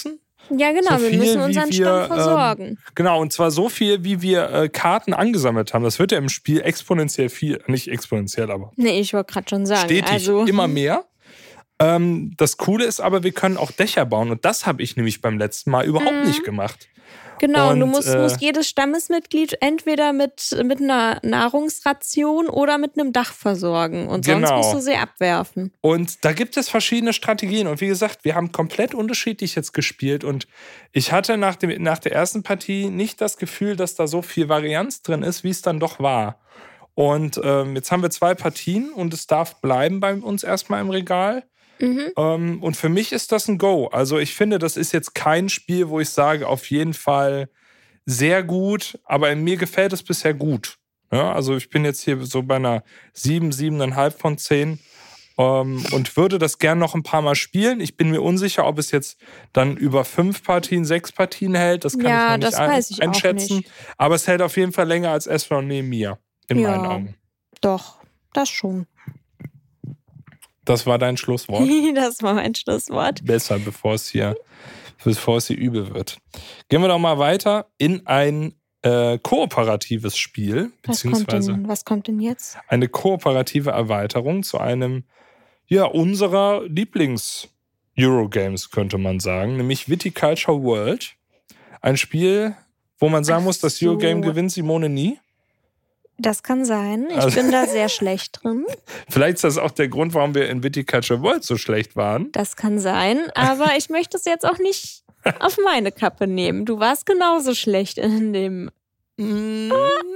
Ja, genau, wir müssen unseren Stamm versorgen. Genau, und zwar so viel, wie wir Karten angesammelt haben. Das wird ja im Spiel exponentiell viel, nicht exponentiell, aber Nee, ich wollte gerade schon sagen. stetig immer mehr. Das Coole ist aber, wir können auch Dächer bauen. Und das habe ich nämlich beim letzten Mal überhaupt nicht gemacht. Genau, und du musst jedes Stammesmitglied entweder mit einer Nahrungsration oder mit einem Dach versorgen. Und sonst musst du sie abwerfen. Und da gibt es verschiedene Strategien. Und wie gesagt, wir haben komplett unterschiedlich jetzt gespielt. Und ich hatte nach der ersten Partie nicht das Gefühl, dass da so viel Varianz drin ist, wie es dann doch war. Und jetzt haben wir 2 Partien und es darf bleiben bei uns erstmal im Regal. Und für mich ist das ein Go. Also ich finde, das ist jetzt kein Spiel, wo ich sage, auf jeden Fall sehr gut, aber mir gefällt es bisher gut. Ja, also ich bin jetzt hier so bei einer 7, 7,5 von 10 und würde das gern noch ein paar Mal spielen. Ich bin mir unsicher, ob es jetzt dann über 5 Partien, 6 Partien hält. Das kann ich noch nicht einschätzen. Auch nicht. Aber es hält auf jeden Fall länger als Esper und Nehemiah in meinen Augen. Doch, das schon. Das war dein Schlusswort? Das war mein Schlusswort. Besser, bevor es hier übel wird. Gehen wir doch mal weiter in ein kooperatives Spiel. Was kommt denn jetzt? Eine kooperative Erweiterung zu einem unserer Lieblings-Eurogames, könnte man sagen. Nämlich Viticulture World. Ein Spiel, wo man sagen muss, das Eurogame gewinnt Simone nie. Das kann sein. Ich bin da sehr schlecht drin. Vielleicht ist das auch der Grund, warum wir in Viticulture World so schlecht waren. Das kann sein, aber ich möchte es jetzt auch nicht auf meine Kappe nehmen. Du warst genauso schlecht in dem... Nee.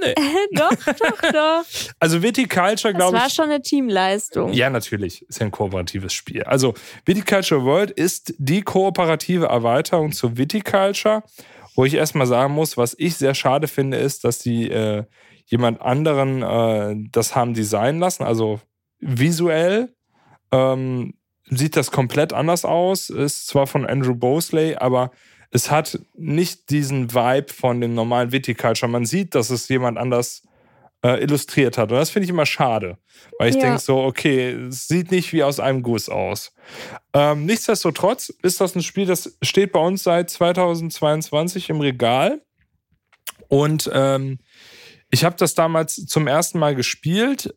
Doch. Also Viticulture, glaube ich... Das war schon eine Teamleistung. Ja, natürlich. Ist ja ein kooperatives Spiel. Also Viticulture World ist die kooperative Erweiterung zu Viticulture, wo ich erstmal sagen muss, was ich sehr schade finde, ist, dass die... jemand anderen das haben designen lassen. Also visuell sieht das komplett anders aus. Ist zwar von Andrew Bosley, aber es hat nicht diesen Vibe von dem normalen Viticulture. Man sieht, dass es jemand anders illustriert hat. Und das finde ich immer schade. Weil ich denke so, okay, es sieht nicht wie aus einem Guss aus. Nichtsdestotrotz ist das ein Spiel, das steht bei uns seit 2022 im Regal. Und ich habe das damals zum ersten Mal gespielt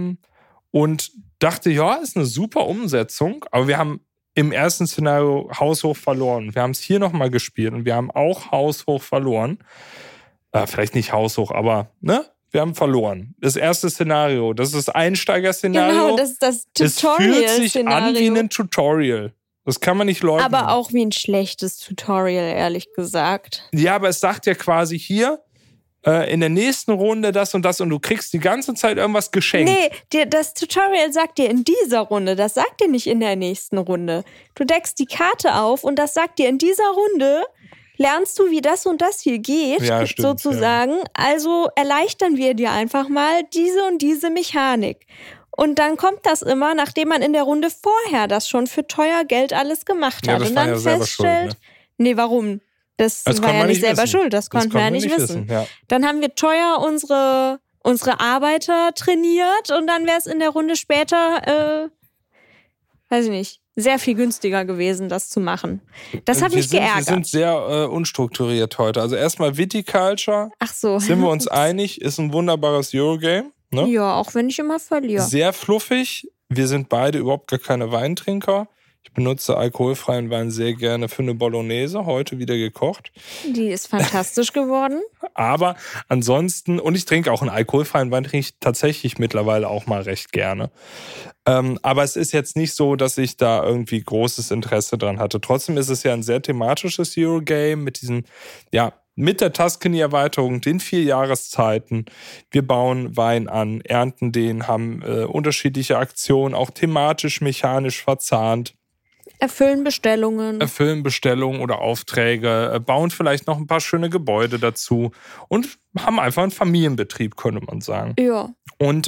und dachte, ist eine super Umsetzung, aber wir haben im ersten Szenario haushoch verloren. Wir haben es hier nochmal gespielt und wir haben auch haushoch verloren. Vielleicht nicht haushoch, aber wir haben verloren. Das erste Szenario, das ist das Einsteiger-Szenario. Genau, das ist das Tutorial-Szenario. Es fühlt sich an wie ein Tutorial. Das kann man nicht leugnen. Aber auch wie ein schlechtes Tutorial, ehrlich gesagt. Ja, aber es sagt ja quasi hier, in der nächsten Runde das und du kriegst die ganze Zeit irgendwas geschenkt. Nee, das Tutorial sagt dir in dieser Runde, das sagt dir nicht in der nächsten Runde. Du deckst die Karte auf und das sagt dir in dieser Runde, lernst du, wie das und das hier geht, sozusagen. Ja. Also erleichtern wir dir einfach mal diese und diese Mechanik. Und dann kommt das immer, nachdem man in der Runde vorher das schon für teuer Geld alles gemacht hat. Das und dann feststellt, warum? Das war ja nicht selber schuld, das konnten wir ja nicht wissen. Ja. Dann haben wir teuer unsere Arbeiter trainiert und dann wäre es in der Runde später, weiß ich nicht, sehr viel günstiger gewesen, das zu machen. Das hat mich geärgert. Wir sind sehr unstrukturiert heute. Also erstmal Viticulture. Ach so. Sind wir uns einig, ist ein wunderbares Eurogame. Ne? Ja, auch wenn ich immer verliere. Sehr fluffig. Wir sind beide überhaupt gar keine Weintrinker. Ich benutze alkoholfreien Wein sehr gerne für eine Bolognese, heute wieder gekocht. Die ist fantastisch geworden. Aber ansonsten, und ich trinke auch einen alkoholfreien Wein, trinke ich tatsächlich mittlerweile auch mal recht gerne. Aber es ist jetzt nicht so, dass ich da irgendwie großes Interesse dran hatte. Trotzdem ist es ja ein sehr thematisches Eurogame mit diesen, mit der Tuscany-Erweiterung, den 4 Jahreszeiten. Wir bauen Wein an, ernten den, haben unterschiedliche Aktionen, auch thematisch, mechanisch verzahnt. Erfüllen Bestellungen oder Aufträge, bauen vielleicht noch ein paar schöne Gebäude dazu und haben einfach einen Familienbetrieb, könnte man sagen. Ja. Und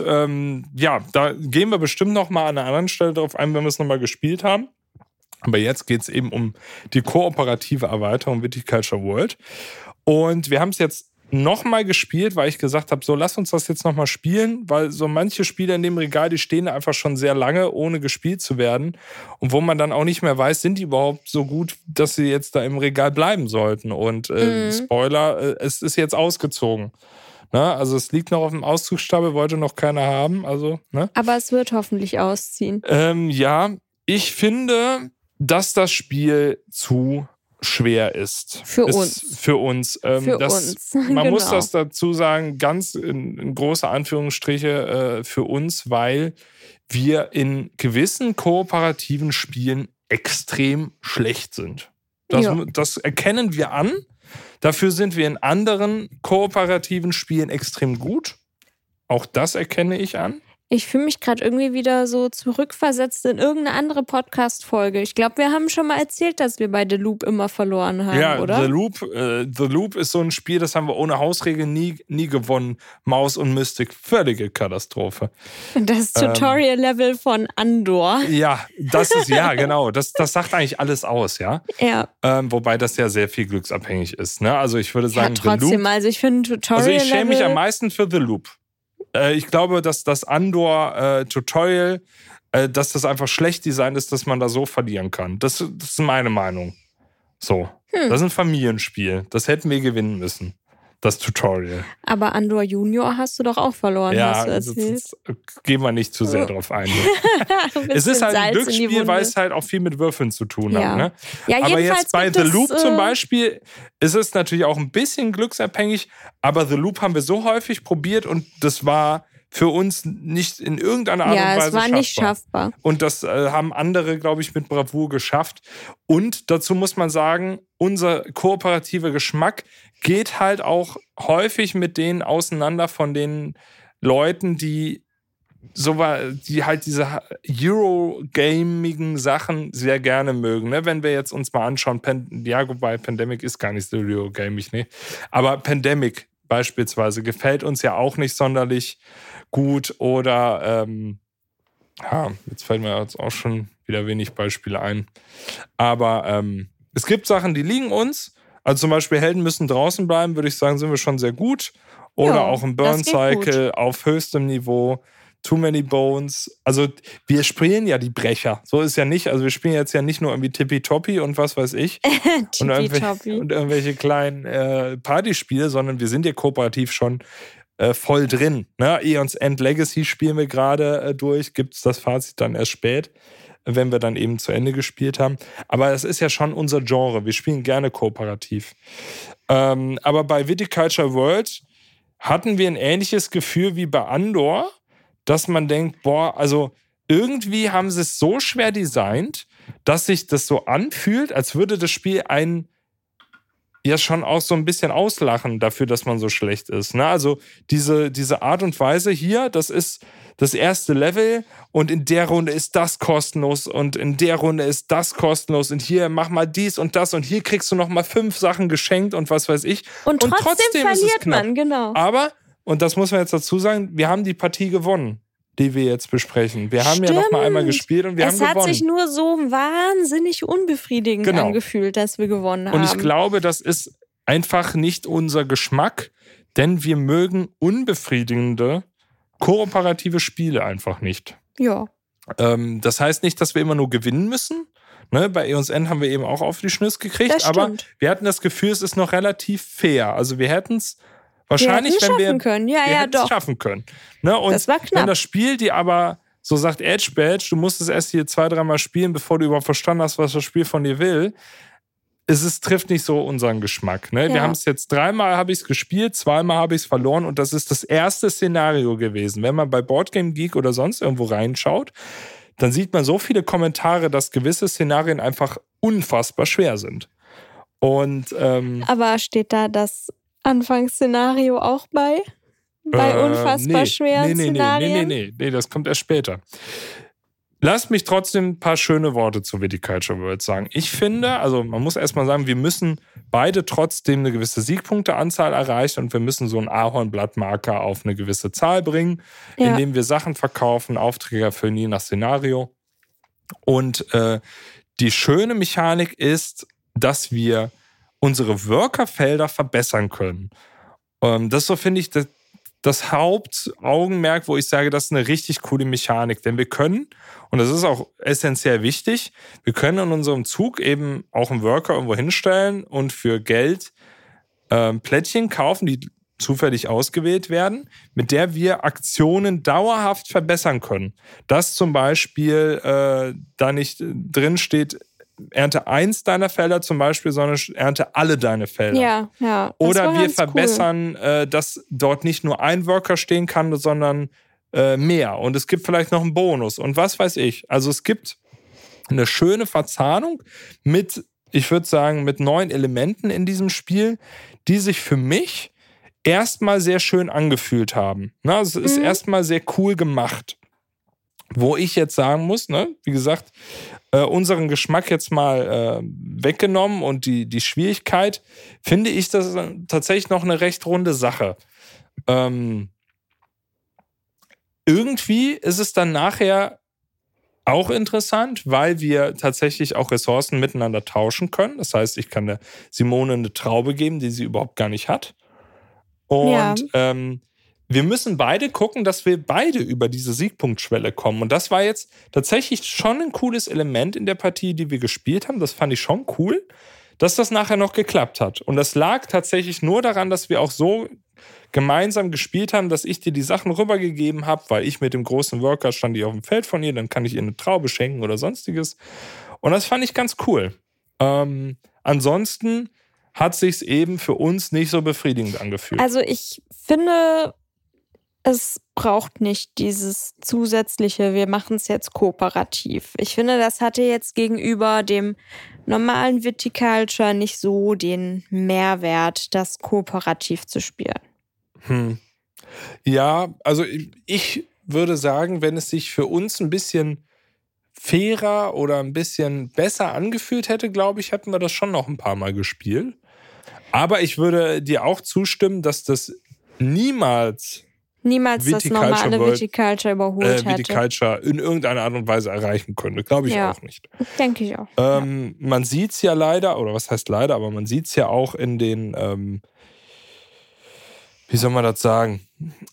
da gehen wir bestimmt noch mal an einer anderen Stelle drauf ein, wenn wir es noch mal gespielt haben. Aber jetzt geht es eben um die kooperative Erweiterung Viticulture World. Und wir haben es jetzt nochmal gespielt, weil ich gesagt habe, so lass uns das jetzt nochmal spielen, weil so manche Spiele in dem Regal, die stehen einfach schon sehr lange, ohne gespielt zu werden und wo man dann auch nicht mehr weiß, sind die überhaupt so gut, dass sie jetzt da im Regal bleiben sollten und Spoiler, es ist jetzt ausgezogen. Ne? Also es liegt noch auf dem Auszugsstapel, wollte noch keiner haben. Also, ne? Aber es wird hoffentlich ausziehen. Ja, ich finde, dass das Spiel zu schwer ist. Für uns. Für uns. Man muss das dazu sagen, ganz in große Anführungsstriche für uns, weil wir in gewissen kooperativen Spielen extrem schlecht sind. Das erkennen wir an. Dafür sind wir in anderen kooperativen Spielen extrem gut. Auch das erkenne ich an. Ich fühle mich gerade irgendwie wieder so zurückversetzt in irgendeine andere Podcast-Folge. Ich glaube, wir haben schon mal erzählt, dass wir bei The Loop immer verloren haben, oder? The Loop ist so ein Spiel, das haben wir ohne Hausregel nie gewonnen. Maus und Mystik, völlige Katastrophe. Das Tutorial-Level von Andor. Ja, das ist, ja, genau. Das sagt eigentlich alles aus, ja? Ja. Wobei das ja sehr viel glücksabhängig ist, ne? Also ich würde sagen, ja, trotzdem, The Loop. also ich finde Also Tutorial-Level. ich schäme mich am meisten für The Loop. Ich glaube, dass das Andor-Tutorial, dass das einfach schlecht designt ist, dass man da so verlieren kann. Das ist meine Meinung. So. Das ist ein Familienspiel. Das hätten wir gewinnen müssen. Das Tutorial. Aber Andor Junior hast du doch auch verloren, ja, hast du erzählt. Gehen wir nicht zu sehr drauf ein. Es ist halt ein Glücksspiel, weil es halt auch viel mit Würfeln zu tun hat. Ne? Ja, aber jetzt bei The Loop zum Beispiel ist es natürlich auch ein bisschen glücksabhängig, aber The Loop haben wir so häufig probiert und das war für uns nicht in irgendeiner Art und Weise schaffbar. Ja, es war nicht schaffbar. Und das haben andere, glaube ich, mit Bravour geschafft. Und dazu muss man sagen, unser kooperativer Geschmack geht halt auch häufig mit denen auseinander von den Leuten, die halt diese Eurogamigen Sachen sehr gerne mögen. Ne? Wenn wir jetzt uns mal anschauen, wobei Pandemic ist gar nicht so Eurogamig, ne? Aber Pandemic beispielsweise gefällt uns ja auch nicht sonderlich gut oder jetzt fällt mir jetzt auch schon wieder wenig Beispiele ein. Aber es gibt Sachen, die liegen uns. Also zum Beispiel Helden müssen draußen bleiben, würde ich sagen, sind wir schon sehr gut. Oder auch ein Burn Cycle auf höchstem Niveau. Too Many Bones. Also wir spielen ja die Brecher. So ist ja nicht. Also wir spielen jetzt ja nicht nur irgendwie Tippitoppi und was weiß ich. und irgendwelche kleinen Partyspiele, sondern wir sind ja kooperativ schon voll drin. Ne? Aeon's End Legacy spielen wir gerade durch. Gibt es das Fazit dann erst spät, wenn wir dann eben zu Ende gespielt haben. Aber es ist ja schon unser Genre. Wir spielen gerne kooperativ. Aber bei Viticulture World hatten wir ein ähnliches Gefühl wie bei Andor, dass man denkt, also irgendwie haben sie es so schwer designt, dass sich das so anfühlt, als würde das Spiel einen ja schon auch so ein bisschen auslachen dafür, dass man so schlecht ist. Ne? Also diese Art und Weise hier, das ist das erste Level und in der Runde ist das kostenlos und in der Runde ist das kostenlos und hier mach mal dies und das und hier kriegst du noch mal 5 Sachen geschenkt und was weiß ich. Und trotzdem verliert man, genau. Aber, und das muss man jetzt dazu sagen, wir haben die Partie gewonnen, die wir jetzt besprechen. Wir haben ja noch mal einmal gespielt und wir haben gewonnen. Es hat sich nur so wahnsinnig unbefriedigend angefühlt, dass wir gewonnen haben. Und ich glaube, das ist einfach nicht unser Geschmack, denn wir mögen unbefriedigende, kooperative Spiele einfach nicht. Ja. Das heißt nicht, dass wir immer nur gewinnen müssen. Ne, bei Aeon's End haben wir eben auch auf die Schnüsse gekriegt, aber wir hatten das Gefühl, es ist noch relativ fair. Also wir hätten es wahrscheinlich, wenn wir es schaffen können. Ne? Und das war knapp. Wenn das Spiel dir aber, so sagt Edge Badge, du musst es erst hier 2-3 Mal spielen, bevor du überhaupt verstanden hast, was das Spiel von dir will, trifft nicht so unseren Geschmack. Ne? Wir haben es jetzt 3-mal habe ich es gespielt, 2-mal habe ich es verloren und das ist das erste Szenario gewesen. Wenn man bei Boardgame Geek oder sonst irgendwo reinschaut, dann sieht man so viele Kommentare, dass gewisse Szenarien einfach unfassbar schwer sind. Und aber steht da das Anfangsszenario auch bei? Bei unfassbar schweren Szenarien? Nee, das kommt erst später. Lass mich trotzdem ein paar schöne Worte zu Viticulture World sagen. Ich finde, also man muss erstmal sagen, wir müssen beide trotzdem eine gewisse Siegpunkteanzahl erreichen und wir müssen so einen Ahornblattmarker auf eine gewisse Zahl bringen, indem wir Sachen verkaufen, Aufträge erfüllen, je nach Szenario. Und die schöne Mechanik ist, dass wir unsere Workerfelder verbessern können. Das ist so, finde ich, das Hauptaugenmerk, wo ich sage, das ist eine richtig coole Mechanik. Denn wir können, und das ist auch essentiell wichtig, wir können in unserem Zug eben auch einen Worker irgendwo hinstellen und für Geld Plättchen kaufen, die zufällig ausgewählt werden, mit der wir Aktionen dauerhaft verbessern können. Dass zum Beispiel da nicht drin steht, ernte 1 deiner Felder zum Beispiel, sondern ernte alle deine Felder. Ja. Oder wir verbessern, dass dort nicht nur ein Worker stehen kann, sondern mehr. Und es gibt vielleicht noch einen Bonus und was weiß ich. Also es gibt eine schöne Verzahnung mit, ich würde sagen, mit 9 Elementen in diesem Spiel, die sich für mich erstmal sehr schön angefühlt haben. Na, es ist erstmal sehr cool gemacht. Wo ich jetzt sagen muss, ne, wie gesagt, unseren Geschmack jetzt mal weggenommen und die Schwierigkeit, finde ich das tatsächlich noch eine recht runde Sache. Irgendwie ist es dann nachher auch interessant, weil wir tatsächlich auch Ressourcen miteinander tauschen können. Das heißt, ich kann der Simone eine Traube geben, die sie überhaupt gar nicht hat. Und wir müssen beide gucken, dass wir beide über diese Siegpunktschwelle kommen. Und das war jetzt tatsächlich schon ein cooles Element in der Partie, die wir gespielt haben. Das fand ich schon cool, dass das nachher noch geklappt hat. Und das lag tatsächlich nur daran, dass wir auch so gemeinsam gespielt haben, dass ich dir die Sachen rübergegeben habe, weil ich mit dem großen Worker stand ich auf dem Feld von ihr, dann kann ich ihr eine Traube schenken oder sonstiges. Und das fand ich ganz cool. Ansonsten hat sich's eben für uns nicht so befriedigend angefühlt. Also ich finde, es braucht nicht dieses zusätzliche, wir machen es jetzt kooperativ. Ich finde, das hatte jetzt gegenüber dem normalen Viticulture nicht so den Mehrwert, das kooperativ zu spielen. Ja, also ich würde sagen, wenn es sich für uns ein bisschen fairer oder ein bisschen besser angefühlt hätte, glaube ich, hätten wir das schon noch ein paar Mal gespielt. Aber ich würde dir auch zustimmen, dass das niemals das normale Viticulture überholt hätte. Viticulture in irgendeiner Art und Weise erreichen könnte. Glaube ich auch nicht. Denke ich auch. Man sieht es ja leider, oder was heißt leider, aber man sieht es ja auch in den, wie soll man das sagen?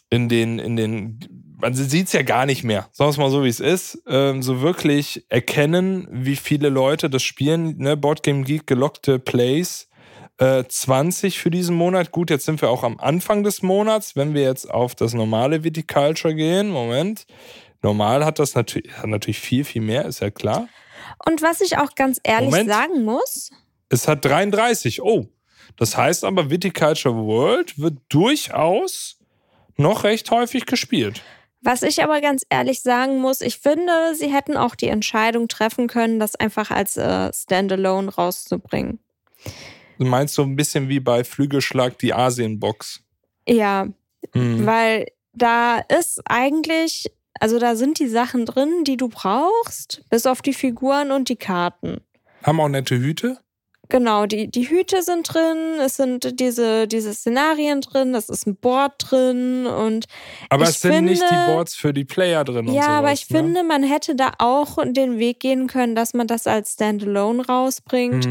Man sieht es ja gar nicht mehr. Sagen wir es mal so, wie es ist. So wirklich erkennen, wie viele Leute das spielen. Ne? Boardgame Geek gelockte Plays. 20 für diesen Monat. Gut, jetzt sind wir auch am Anfang des Monats. Wenn wir jetzt auf das normale Viticulture gehen, Moment. Normal hat das natürlich viel, viel mehr, ist ja klar. Und was ich auch ganz ehrlich sagen muss. Es hat 33. Oh, das heißt aber, Viticulture World wird durchaus noch recht häufig gespielt. Was ich aber ganz ehrlich sagen muss, ich finde, sie hätten auch die Entscheidung treffen können, das einfach als Standalone rauszubringen. Du meinst so ein bisschen wie bei Flügelschlag die Asienbox? Ja, weil da ist eigentlich, also da sind die Sachen drin, die du brauchst, bis auf die Figuren und die Karten. Haben auch nette Hüte? Genau, die Hüte sind drin, es sind diese Szenarien drin, es ist ein Board drin und aber es sind nicht die Boards für die Player drin. Ja, und sowas, aber ich finde, man hätte da auch den Weg gehen können, dass man das als Standalone rausbringt.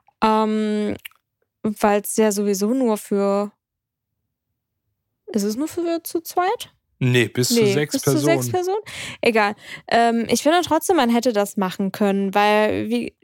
Weil es ja sowieso nur für... Ist es nur für zu zweit? Nee, bis zu 6 Personen. Bis zu 6 Personen? Egal. Ich finde trotzdem, man hätte das machen können, weil, wie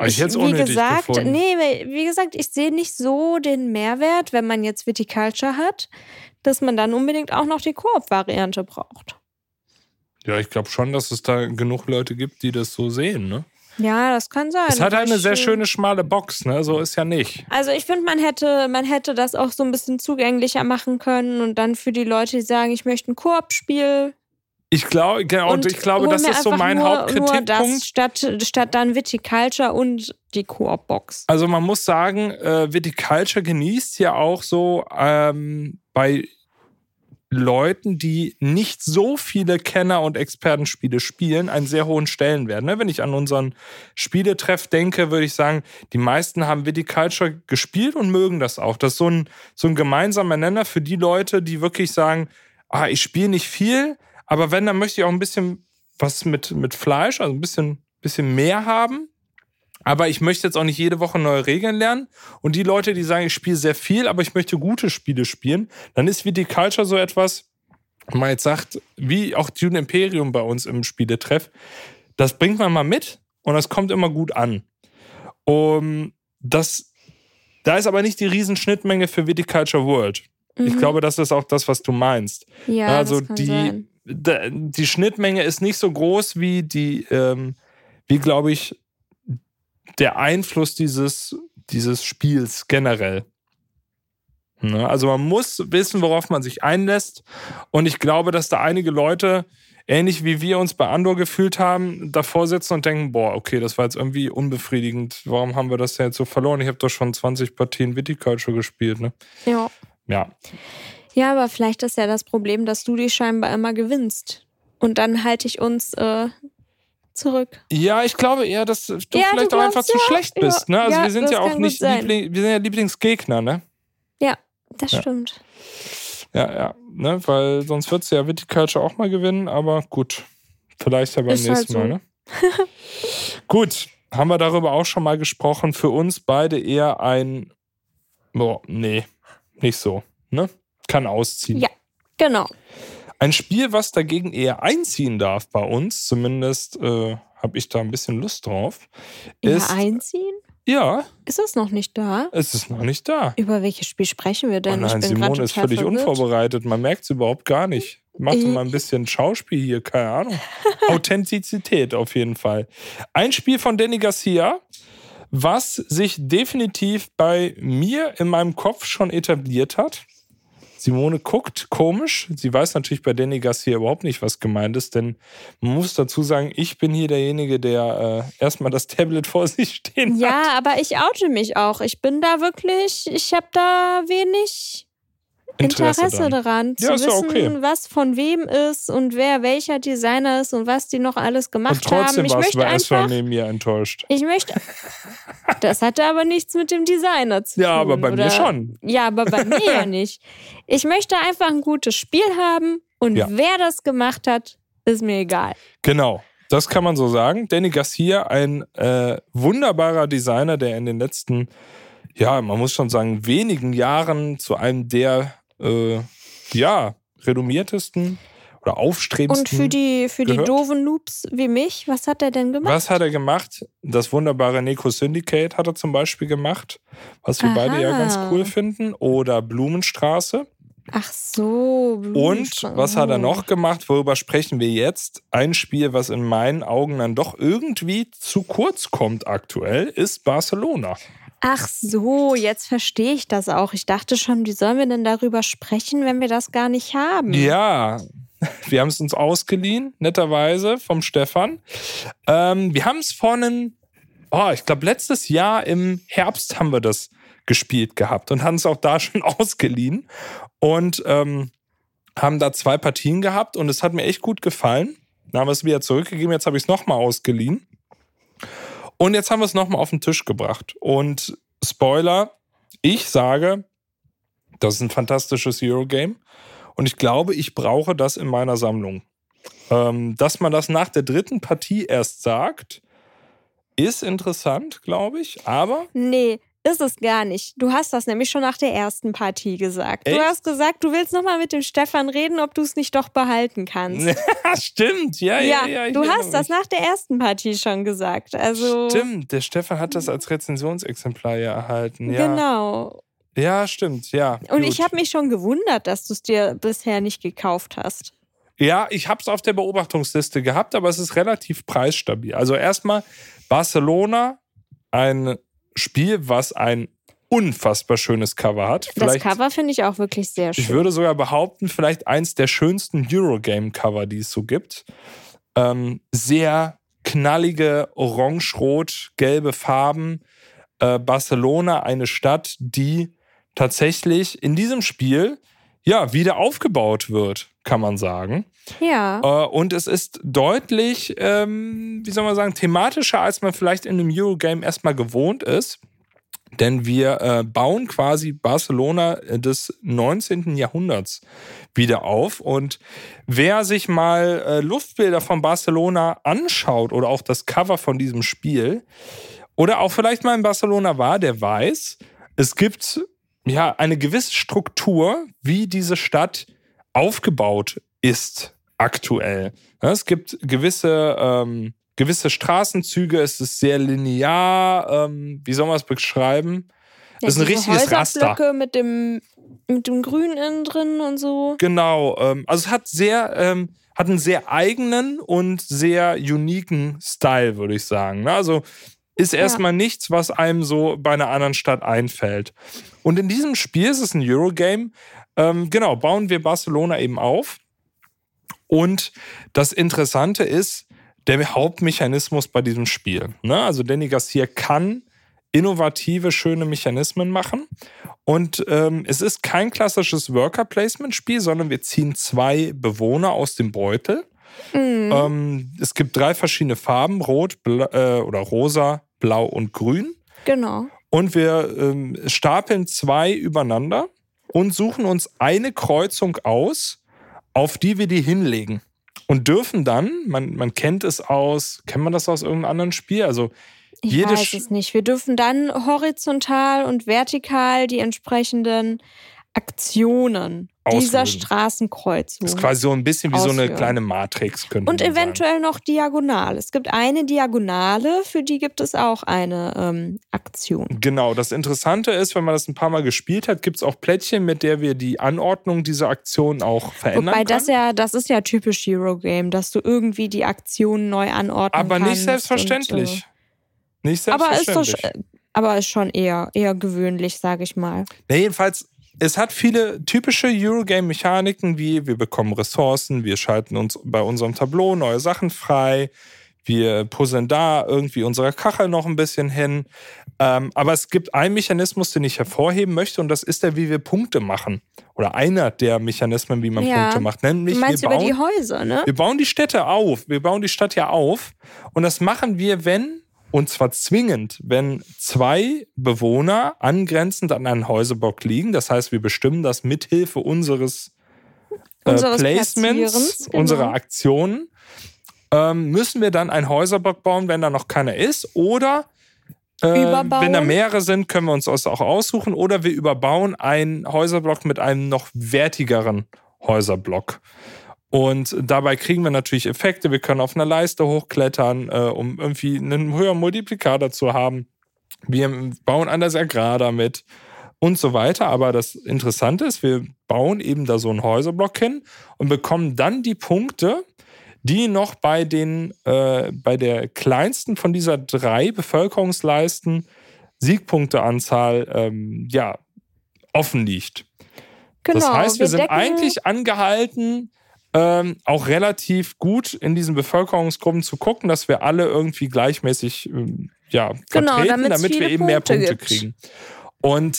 gesagt, ich sehe nicht so den Mehrwert, wenn man jetzt Viticulture hat, dass man dann unbedingt auch noch die Koop-Variante braucht. Ja, ich glaube schon, dass es da genug Leute gibt, die das so sehen, ne? Ja, das kann sein. Es hat eine sehr schöne schmale Box, ne? So ist ja nicht. Also ich finde, man hätte das auch so ein bisschen zugänglicher machen können und dann für die Leute, die sagen, ich möchte ein Koop-Spiel. Ich glaube, das ist so mein Hauptkritikpunkt. Nur das statt dann Viticulture und die Koop-Box. Also man muss sagen, Viticulture genießt ja auch so bei Leuten, die nicht so viele Kenner- und Expertenspiele spielen, einen sehr hohen Stellenwert. Wenn ich an unseren Spieletreff denke, würde ich sagen, die meisten haben Viticulture gespielt und mögen das auch. Das ist so ein gemeinsamer Nenner für die Leute, die wirklich sagen, ich spiele nicht viel, aber wenn, dann möchte ich auch ein bisschen was mit Fleisch, also ein bisschen mehr haben. Aber ich möchte jetzt auch nicht jede Woche neue Regeln lernen. Und die Leute, die sagen, ich spiele sehr viel, aber ich möchte gute Spiele spielen, dann ist Viticulture so etwas, wenn man jetzt sagt, wie auch Dune Imperium bei uns im Spieletreff, das bringt man mal mit und das kommt immer gut an. Da ist aber nicht die Riesenschnittmenge für Viticulture World. Ich glaube, das ist auch das, was du meinst. Ja, also das kann sein. die Schnittmenge ist nicht so groß wie glaube ich, der Einfluss dieses Spiels generell. Ne? Also man muss wissen, worauf man sich einlässt. Und ich glaube, dass da einige Leute, ähnlich wie wir uns bei Andor gefühlt haben, davor sitzen und denken, boah, okay, das war jetzt irgendwie unbefriedigend. Warum haben wir das denn jetzt so verloren? Ich habe doch schon 20 Partien Viticulture gespielt. Ne? Ja. Ja, aber vielleicht ist ja das Problem, dass du die scheinbar immer gewinnst. Und dann halte ich uns zurück. Ja, ich glaube eher, dass du vielleicht auch einfach zu schlecht bist. Ne? Also wir sind ja auch nicht wir sind ja Lieblingsgegner, ne? Ja, das stimmt. Ja, ne? Weil sonst würdest du ja Viticulture auch mal gewinnen, aber gut. Vielleicht ja beim nächsten Mal, ne? Gut, haben wir darüber auch schon mal gesprochen. Für uns beide eher ein nicht so, ne? Kann ausziehen. Ja, genau. Ein Spiel, was dagegen eher einziehen darf bei uns, zumindest habe ich da ein bisschen Lust drauf. Einziehen? Ja. Ist es noch nicht da? Es ist noch nicht da. Über welches Spiel sprechen wir denn? Oh nein, Simone ist völlig unvorbereitet. Man merkt es überhaupt gar nicht. Mach doch mal ein bisschen Schauspiel hier, keine Ahnung. Authentizität auf jeden Fall. Ein Spiel von Danny Garcia, was sich definitiv bei mir in meinem Kopf schon etabliert hat. Simone guckt komisch. Sie weiß natürlich bei Danny Garcia überhaupt nicht, was gemeint ist, denn man muss dazu sagen, ich bin hier derjenige, der erstmal das Tablet vor sich stehen hat. Ja, aber ich oute mich auch. Ich bin da wirklich, ich habe da wenig Interesse daran zu wissen, was von wem ist und wer welcher Designer ist und was die noch alles gemacht haben. Und trotzdem warst du bei S-Fan neben mir enttäuscht. Das hatte aber nichts mit dem Designer zu tun. Ja, aber bei mir schon. Ja, aber bei mir ja nicht. Ich möchte einfach ein gutes Spiel haben und wer das gemacht hat, ist mir egal. Genau, das kann man so sagen. Danny Garcia, ein wunderbarer Designer, der in den letzten, man muss schon sagen, wenigen Jahren zu einem der renommiertesten oder aufstrebendsten. Und für die doofen Noobs wie mich, was hat er denn gemacht? Was hat er gemacht? Das wunderbare Neko Syndicate hat er zum Beispiel gemacht, was wir beide ja ganz cool finden. Oder Blumenstraße. Ach so. Und was hat er noch gemacht? Worüber sprechen wir jetzt? Ein Spiel, was in meinen Augen dann doch irgendwie zu kurz kommt aktuell, ist Barcelona. Ach so, jetzt verstehe ich das auch. Ich dachte schon, wie sollen wir denn darüber sprechen, wenn wir das gar nicht haben? Ja, wir haben es uns ausgeliehen, netterweise, vom Stefan. Wir haben es ich glaube letztes Jahr im Herbst haben wir das gespielt gehabt und haben es auch da schon ausgeliehen und haben da 2 Partien gehabt und es hat mir echt gut gefallen. Dann haben wir es wieder zurückgegeben, jetzt habe ich es nochmal ausgeliehen. Und jetzt haben wir es nochmal auf den Tisch gebracht. Und Spoiler, ich sage, das ist ein fantastisches Eurogame. Und ich glaube, ich brauche das in meiner Sammlung. Dass man das nach der 3. Partie erst sagt, ist interessant, glaube ich. Aber nee, ist es gar nicht. Du hast das nämlich schon nach der 1. Partie gesagt. Echt? Du hast gesagt, du willst nochmal mit dem Stefan reden, ob du es nicht doch behalten kannst. Stimmt, ja. Du hast das nach der 1. Partie schon gesagt. Also stimmt, der Stefan hat das als Rezensionsexemplar ja erhalten. Ja. Genau. Ja, stimmt, ja. Und gut. ich habe mich schon gewundert, dass du es dir bisher nicht gekauft hast. Ja, ich habe es auf der Beobachtungsliste gehabt, aber es ist relativ preisstabil. Also erstmal Barcelona, ein Spiel, was ein unfassbar schönes Cover hat. Das Cover finde ich auch wirklich sehr schön. Ich würde sogar behaupten, vielleicht eins der schönsten Eurogame-Cover, die es so gibt. Sehr knallige, orange-rot-gelbe Farben. Barcelona, eine Stadt, die tatsächlich in diesem Spiel wieder aufgebaut wird, kann man sagen. Ja. Und es ist deutlich, thematischer, als man vielleicht in einem Eurogame erstmal gewohnt ist. Denn wir bauen quasi Barcelona des 19. Jahrhunderts wieder auf. Und wer sich mal Luftbilder von Barcelona anschaut oder auch das Cover von diesem Spiel oder auch vielleicht mal in Barcelona war, der weiß, es gibt ja eine gewisse Struktur, wie diese Stadt aufgebaut ist aktuell. Ja, es gibt gewisse Straßenzüge, es ist sehr linear, wie soll man es beschreiben? Ja, es ist ein richtiges Raster. mit dem Grün innen drin und so. Genau, also es hat einen sehr eigenen und sehr uniken Style, würde ich sagen. Also ist erstmal nichts, was einem so bei einer anderen Stadt einfällt. Und in diesem Spiel, es ist ein Eurogame, bauen wir Barcelona eben auf. Und das Interessante ist, der Hauptmechanismus bei diesem Spiel. Ne? Also Danny Garcia kann innovative, schöne Mechanismen machen. Und es ist kein klassisches Worker-Placement-Spiel, sondern wir ziehen 2 Bewohner aus dem Beutel. Es gibt 3 verschiedene Farben, rot, oder rosa, blau und grün. Genau. Und wir stapeln 2 übereinander und suchen uns eine Kreuzung aus, auf die wir die hinlegen. Und dürfen dann, man kennt das aus irgendeinem anderen Spiel? Also ich weiß es nicht. Wir dürfen dann horizontal und vertikal die entsprechenden Aktionen dieser Straßenkreuzung. Das ist quasi so ein bisschen wie so eine kleine Matrix, könnte man sagen. Und eventuell noch diagonal. Es gibt eine Diagonale, für die gibt es auch eine Aktion. Genau, das Interessante ist, wenn man das ein paar Mal gespielt hat, gibt es auch Plättchen, mit der wir die Anordnung dieser Aktionen auch verändern können. Wobei das ist ja typisch Eurogame, dass du irgendwie die Aktionen neu anordnen kannst. Aber nicht selbstverständlich. Nicht selbstverständlich. Aber ist schon eher gewöhnlich, sage ich mal. Ja, jedenfalls, es hat viele typische Eurogame-Mechaniken, wie wir bekommen Ressourcen, wir schalten uns bei unserem Tableau neue Sachen frei, wir puzzeln da irgendwie unsere Kachel noch ein bisschen hin. Aber es gibt einen Mechanismus, den ich hervorheben möchte, und das ist der, wie wir Punkte machen. Oder einer der Mechanismen, wie man Punkte macht. Nämlich, du meinst über die Häuser, ne? Wir bauen die Städte auf. Wir bauen die Stadt ja auf. Und das machen wir, und zwar zwingend, wenn 2 Bewohner angrenzend an einen Häuserblock liegen. Das heißt, wir bestimmen das mithilfe unseres Placements, unserer Aktionen. Müssen wir dann einen Häuserblock bauen, wenn da noch keiner ist. Oder wenn da mehrere sind, können wir uns das auch aussuchen. Oder wir überbauen einen Häuserblock mit einem noch wertigeren Häuserblock. Und dabei kriegen wir natürlich Effekte. Wir können auf einer Leiste hochklettern, um irgendwie einen höheren Multiplikator zu haben. Wir bauen an der Sagrada mit und so weiter. Aber das Interessante ist, wir bauen eben da so einen Häuserblock hin und bekommen dann die Punkte, die noch bei der kleinsten von dieser 3 Bevölkerungsleisten Siegpunkteanzahl offen liegt. Genau, das heißt, wir sind eigentlich angehalten, auch relativ gut in diesen Bevölkerungsgruppen zu gucken, dass wir alle irgendwie gleichmäßig vertreten, damit wir eben mehr Punkte kriegen. Und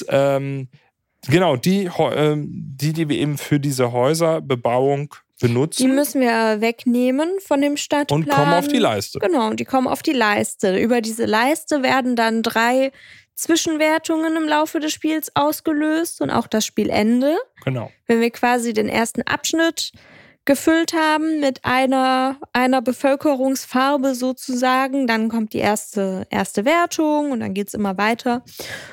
die wir eben für diese Häuserbebauung benutzen. Die müssen wir wegnehmen von dem Stadtplan. Und kommen auf die Leiste. Genau, die kommen auf die Leiste. Über diese Leiste werden dann 3 Zwischenwertungen im Laufe des Spiels ausgelöst und auch das Spielende. Genau. Wenn wir quasi den ersten Abschnitt gefüllt haben mit einer Bevölkerungsfarbe sozusagen, dann kommt die erste Wertung und dann geht's immer weiter.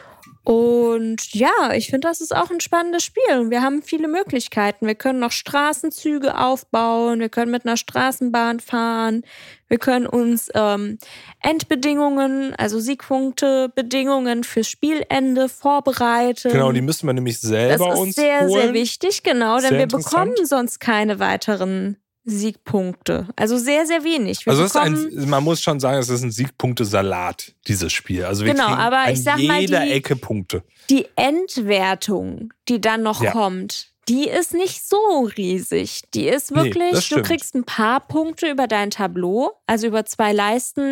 Und ja, ich finde, das ist auch ein spannendes Spiel. Wir haben viele Möglichkeiten. Wir können noch Straßenzüge aufbauen, wir können mit einer Straßenbahn fahren, wir können uns Endbedingungen, also Siegpunktebedingungen fürs Spielende vorbereiten. Genau, die müssen wir nämlich selber uns holen. Das ist sehr, sehr wichtig, genau, denn wir bekommen sonst keine weiteren Siegpunkte. Also sehr, sehr wenig. Man muss schon sagen, es ist ein Siegpunktesalat, dieses Spiel. Also wir kriegen aber ich sag an jeder Ecke Punkte. Die Endwertung, die dann noch kommt, die ist nicht so riesig. Die ist wirklich, du kriegst ein paar Punkte über dein Tableau, also über 2 Leisten,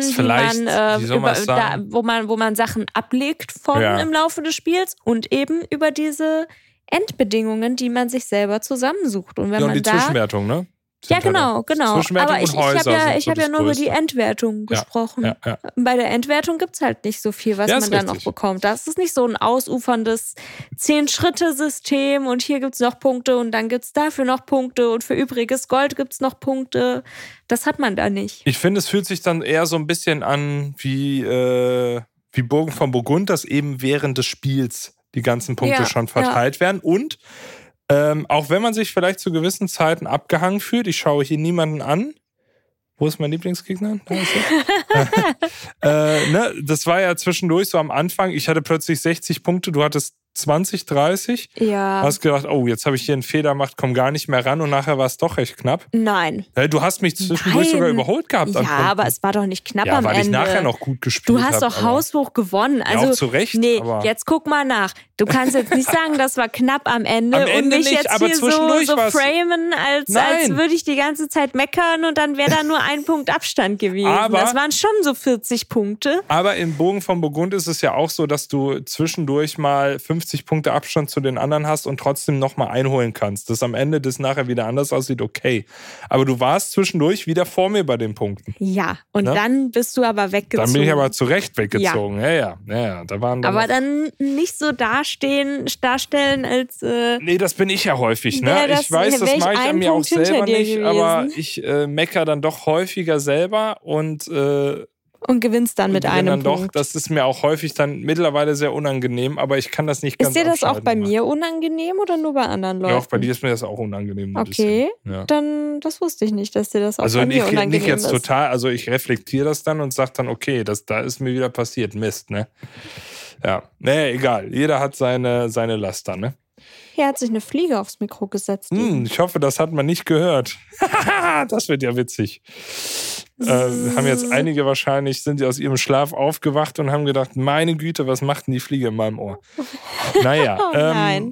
wo man Sachen ablegt im Laufe des Spiels und eben über diese Endbedingungen, die man sich selber zusammensucht. Und wenn man die Zwischenwertung, ne? Ja, genau. Aber ich habe ja nur über die Endwertung gesprochen. Ja. Bei der Endwertung gibt es halt nicht so viel, was man dann noch bekommt. Das ist nicht so ein ausuferndes 10-Schritte-System und hier gibt es noch Punkte und dann gibt es dafür noch Punkte und für übriges Gold gibt es noch Punkte. Das hat man da nicht. Ich finde, es fühlt sich dann eher so ein bisschen an wie wie Burgen von Burgund, dass eben während des Spiels die ganzen Punkte schon verteilt werden. Und auch wenn man sich vielleicht zu gewissen Zeiten abgehangen fühlt, ich schaue hier niemanden an. Wo ist mein Lieblingsgegner? Da ist er. Das war ja zwischendurch so am Anfang. Ich hatte plötzlich 60 Punkte, du hattest 20, 30. Ja. Hast gedacht, oh, jetzt habe ich hier einen Fehler gemacht, komm gar nicht mehr ran und nachher war es doch recht knapp. Nein. Du hast mich zwischendurch sogar überholt gehabt. Ja, aber es war doch nicht knapp am Ende. Ja, weil ich nachher noch gut gespielt habe. Du hast doch haushoch gewonnen. Also, ja, auch zu Recht. Nee, jetzt guck mal nach. Du kannst jetzt nicht sagen, das war knapp am Ende und mich nicht, jetzt aber hier so framen, als würde ich die ganze Zeit meckern und dann wäre da nur ein Punkt Abstand gewesen. Aber das waren schon so 40 Punkte. Aber im Bogen von Burgund ist es ja auch so, dass du zwischendurch mal 50 Punkte Abstand zu den anderen hast und trotzdem nochmal einholen kannst. Dass am Ende das nachher wieder anders aussieht, okay. Aber du warst zwischendurch wieder vor mir bei den Punkten. Ja, und dann bist du aber weggezogen. Dann bin ich aber zu Recht weggezogen. Ja. Da waren aber dann nicht so darstellen als... Nee, das bin ich ja häufig. Ne? Ich weiß, das mache ich an mir auch selber nicht, aber ich meckere dann doch häufiger selber und gewinnst dann mit einem dann Punkt. Doch, das ist mir auch häufig dann mittlerweile sehr unangenehm, aber ich kann das nicht ganz abschalten. Ist dir das auch bei mir unangenehm oder nur bei anderen Leuten? Ja, auch bei dir ist mir das auch unangenehm. Okay, dann das wusste ich nicht, dass dir das auch bei mir unangenehm ist. Also nicht jetzt total, also ich reflektiere das dann und sage dann, okay, da ist mir wieder passiert, Mist, ne? Ja, egal, jeder hat seine Laster, ne? Hier hat sich eine Fliege aufs Mikro gesetzt. Ich hoffe, das hat man nicht gehört. Das wird ja witzig. Haben jetzt einige wahrscheinlich, sind aus ihrem Schlaf aufgewacht und haben gedacht, meine Güte, was macht denn die Fliege in meinem Ohr? Naja. Nein.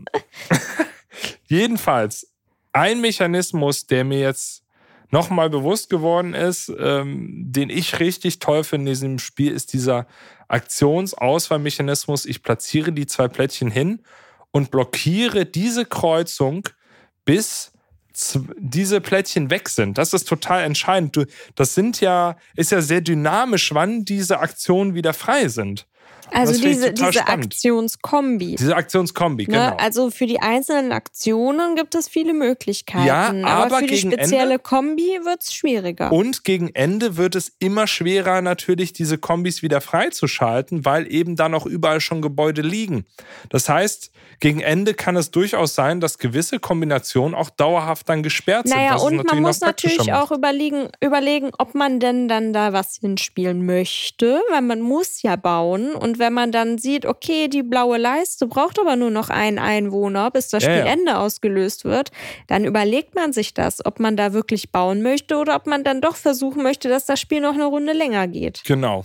Jedenfalls, ein Mechanismus, der mir jetzt nochmal bewusst geworden ist, den ich richtig toll finde in diesem Spiel, ist dieser Aktionsauswahlmechanismus. Ich platziere die 2 Plättchen hin und blockiere diese Kreuzung, bis diese Plättchen weg sind. Das ist total entscheidend. Das ist ja sehr dynamisch, wann diese Aktionen wieder frei sind. Also diese Aktionskombi. Diese Aktionskombi, genau. Also für die einzelnen Aktionen gibt es viele Möglichkeiten. Ja, aber für die spezielle Kombi wird es schwieriger. Und gegen Ende wird es immer schwerer, natürlich diese Kombis wieder freizuschalten, weil eben da noch überall schon Gebäude liegen. Das heißt, gegen Ende kann es durchaus sein, dass gewisse Kombinationen auch dauerhaft dann gesperrt sind. Naja, und man muss natürlich auch überlegen, ob man denn dann da was hinspielen möchte, weil man muss ja bauen. Und wenn man dann sieht, okay, die blaue Leiste braucht aber nur noch einen Einwohner, bis das Spielende ausgelöst wird, dann überlegt man sich das, ob man da wirklich bauen möchte oder ob man dann doch versuchen möchte, dass das Spiel noch eine Runde länger geht. Genau.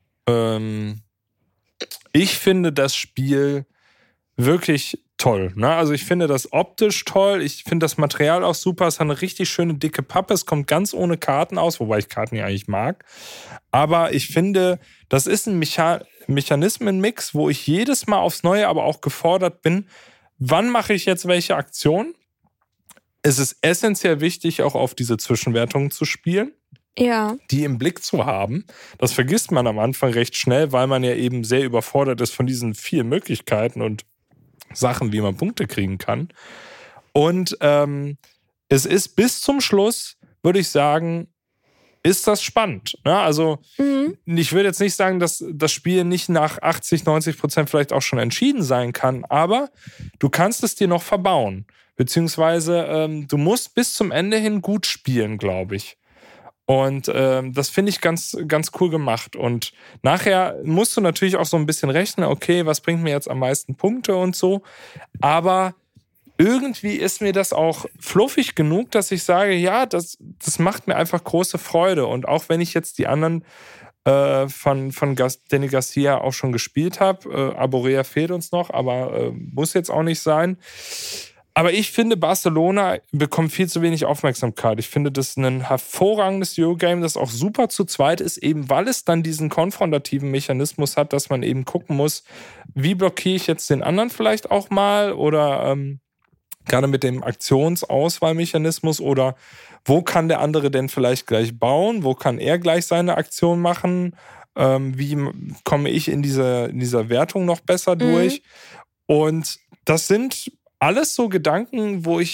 Ich finde das Spiel wirklich toll. Ne? Also ich finde das optisch toll, ich finde das Material auch super, es hat eine richtig schöne dicke Pappe, es kommt ganz ohne Karten aus, wobei ich Karten ja eigentlich mag. Aber ich finde, das ist ein Mechanismenmix, wo ich jedes Mal aufs Neue aber auch gefordert bin, wann mache ich jetzt welche Aktion? Es ist essentiell wichtig, auch auf diese Zwischenwertungen zu spielen. Ja. Die im Blick zu haben. Das vergisst man am Anfang recht schnell, weil man ja eben sehr überfordert ist von diesen vielen Möglichkeiten und Sachen, wie man Punkte kriegen kann. Und es ist bis zum Schluss, würde ich sagen, ist das spannend. Ne? Also ich würde jetzt nicht sagen, dass das Spiel nicht nach 80-90% vielleicht auch schon entschieden sein kann, aber du kannst es dir noch verbauen. Beziehungsweise du musst bis zum Ende hin gut spielen, glaube ich. Und das finde ich ganz, ganz cool gemacht. Und nachher musst du natürlich auch so ein bisschen rechnen, okay, was bringt mir jetzt am meisten Punkte und so. Aber irgendwie ist mir das auch fluffig genug, dass ich sage, ja, das macht mir einfach große Freude. Und auch wenn ich jetzt die anderen von Danny Garcia auch schon gespielt habe, Arborea fehlt uns noch, aber muss jetzt auch nicht sein. Aber ich finde, Barcelona bekommt viel zu wenig Aufmerksamkeit. Ich finde, das ist ein hervorragendes Eurogame, das auch super zu zweit ist, eben weil es dann diesen konfrontativen Mechanismus hat, dass man eben gucken muss, wie blockiere ich jetzt den anderen vielleicht auch mal oder gerade mit dem Aktionsauswahlmechanismus oder wo kann der andere denn vielleicht gleich bauen, wo kann er gleich seine Aktion machen, wie komme ich in dieser Wertung noch besser durch. Und das sind alles so Gedanken, wo ich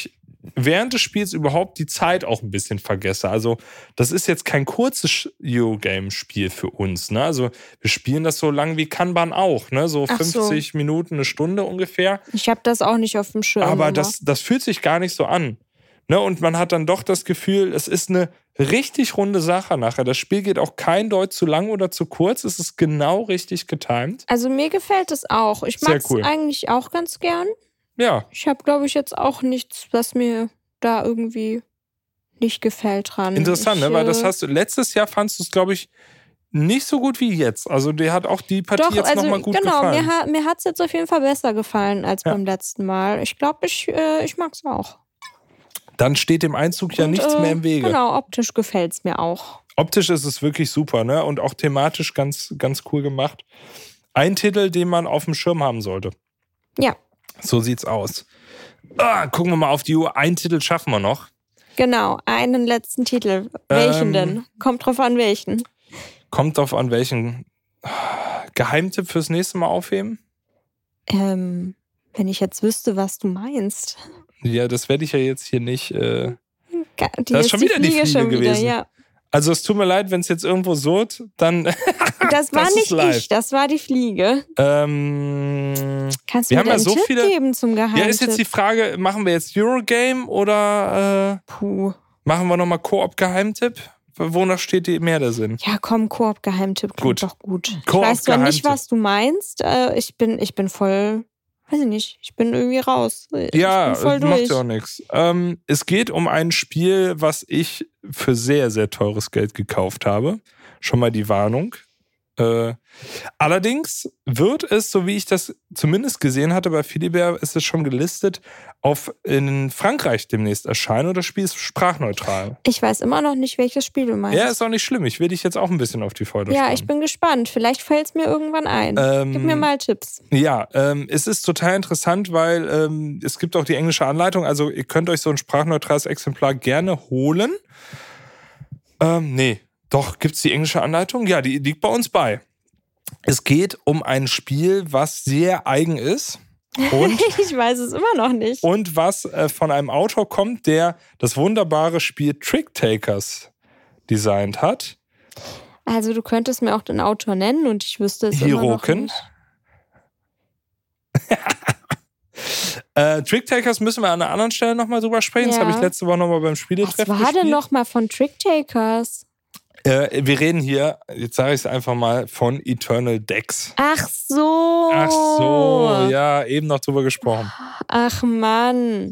während des Spiels überhaupt die Zeit auch ein bisschen vergesse. Also das ist jetzt kein kurzes Eurogame-Spiel für uns. Ne? Also wir spielen das so lang wie Kanban auch. Ne? So 50 Minuten, eine Stunde ungefähr. Ich habe das auch nicht auf dem Schirm. Aber das fühlt sich gar nicht so an. Ne? Und man hat dann doch das Gefühl, es ist eine richtig runde Sache nachher. Das Spiel geht auch kein Deut zu lang oder zu kurz. Es ist genau richtig getimed. Also mir gefällt es auch. Ich mag es eigentlich auch ganz gern. Ja. Ich habe, glaube ich, jetzt auch nichts, was mir da irgendwie nicht gefällt dran. Interessant, ne? Weil das hast du letztes Jahr fandst du es, glaube ich, nicht so gut wie jetzt. Also dir hat auch die Partie jetzt nochmal gut gefallen. Genau, mir hat es jetzt auf jeden Fall besser gefallen als beim letzten Mal. Ich glaube, ich mag es auch. Dann steht dem Einzug ja nichts mehr im Wege. Genau, optisch gefällt es mir auch. Optisch ist es wirklich super, ne? Und auch thematisch ganz, ganz cool gemacht. Ein Titel, den man auf dem Schirm haben sollte. Ja. So sieht's aus. Gucken wir mal auf die Uhr. Einen Titel schaffen wir noch. Genau, einen letzten Titel. Welchen denn? Kommt drauf an, welchen. Kommt drauf an, welchen. Geheimtipp fürs nächste Mal aufheben? Wenn ich jetzt wüsste, was du meinst. Ja, das werde ich ja jetzt hier nicht. Da ist schon wieder die Fliege gewesen. Ja. Also es tut mir leid, wenn es jetzt irgendwo surrt, dann. Das war nicht ich, das war die Fliege. Kannst du mir einen Tipp geben zum Geheimtipp? Ja, ist jetzt die Frage, machen wir jetzt Eurogame oder machen wir nochmal Koop-Geheimtipp? Wonach steht mehr der Sinn? Ja, komm, Koop-Geheimtipp klingt doch gut. Ich Koop weiß zwar nicht, was du meinst. Ich bin voll, weiß ich nicht, ich bin irgendwie raus. Ja, voll macht ja auch nichts. Es geht um ein Spiel, was ich für sehr, sehr teures Geld gekauft habe. Schon mal die Warnung. Allerdings wird es, so wie ich das zumindest gesehen hatte, bei Philibert ist es schon gelistet, in Frankreich demnächst erscheinen und das Spiel ist sprachneutral. Ich weiß immer noch nicht, welches Spiel du meinst. Ja, ist auch nicht schlimm. Ich will dich jetzt auch ein bisschen auf die Folter spannen. Ja, ich bin gespannt. Vielleicht fällt es mir irgendwann ein. Gib mir mal Tipps. Ja, es ist total interessant, weil es gibt auch die englische Anleitung. Also ihr könnt euch so ein sprachneutrales Exemplar gerne holen. Doch, gibt's die englische Anleitung? Ja, die liegt bei uns bei. Es geht um ein Spiel, was sehr eigen ist. Und ich weiß es immer noch nicht. Und was von einem Autor kommt, der das wunderbare Spiel Trick Takers designt hat. Also du könntest mir auch den Autor nennen und ich wüsste es immer noch nicht. Trick Takers müssen wir an einer anderen Stelle nochmal drüber sprechen. Ja. Das habe ich letzte Woche nochmal beim Spieletreffen gespielt. Was war denn nochmal von Trick Takers? Wir reden hier, jetzt sage ich es einfach mal, von Eternal Decks. Ach so, ja, eben noch drüber gesprochen. Ach Mann.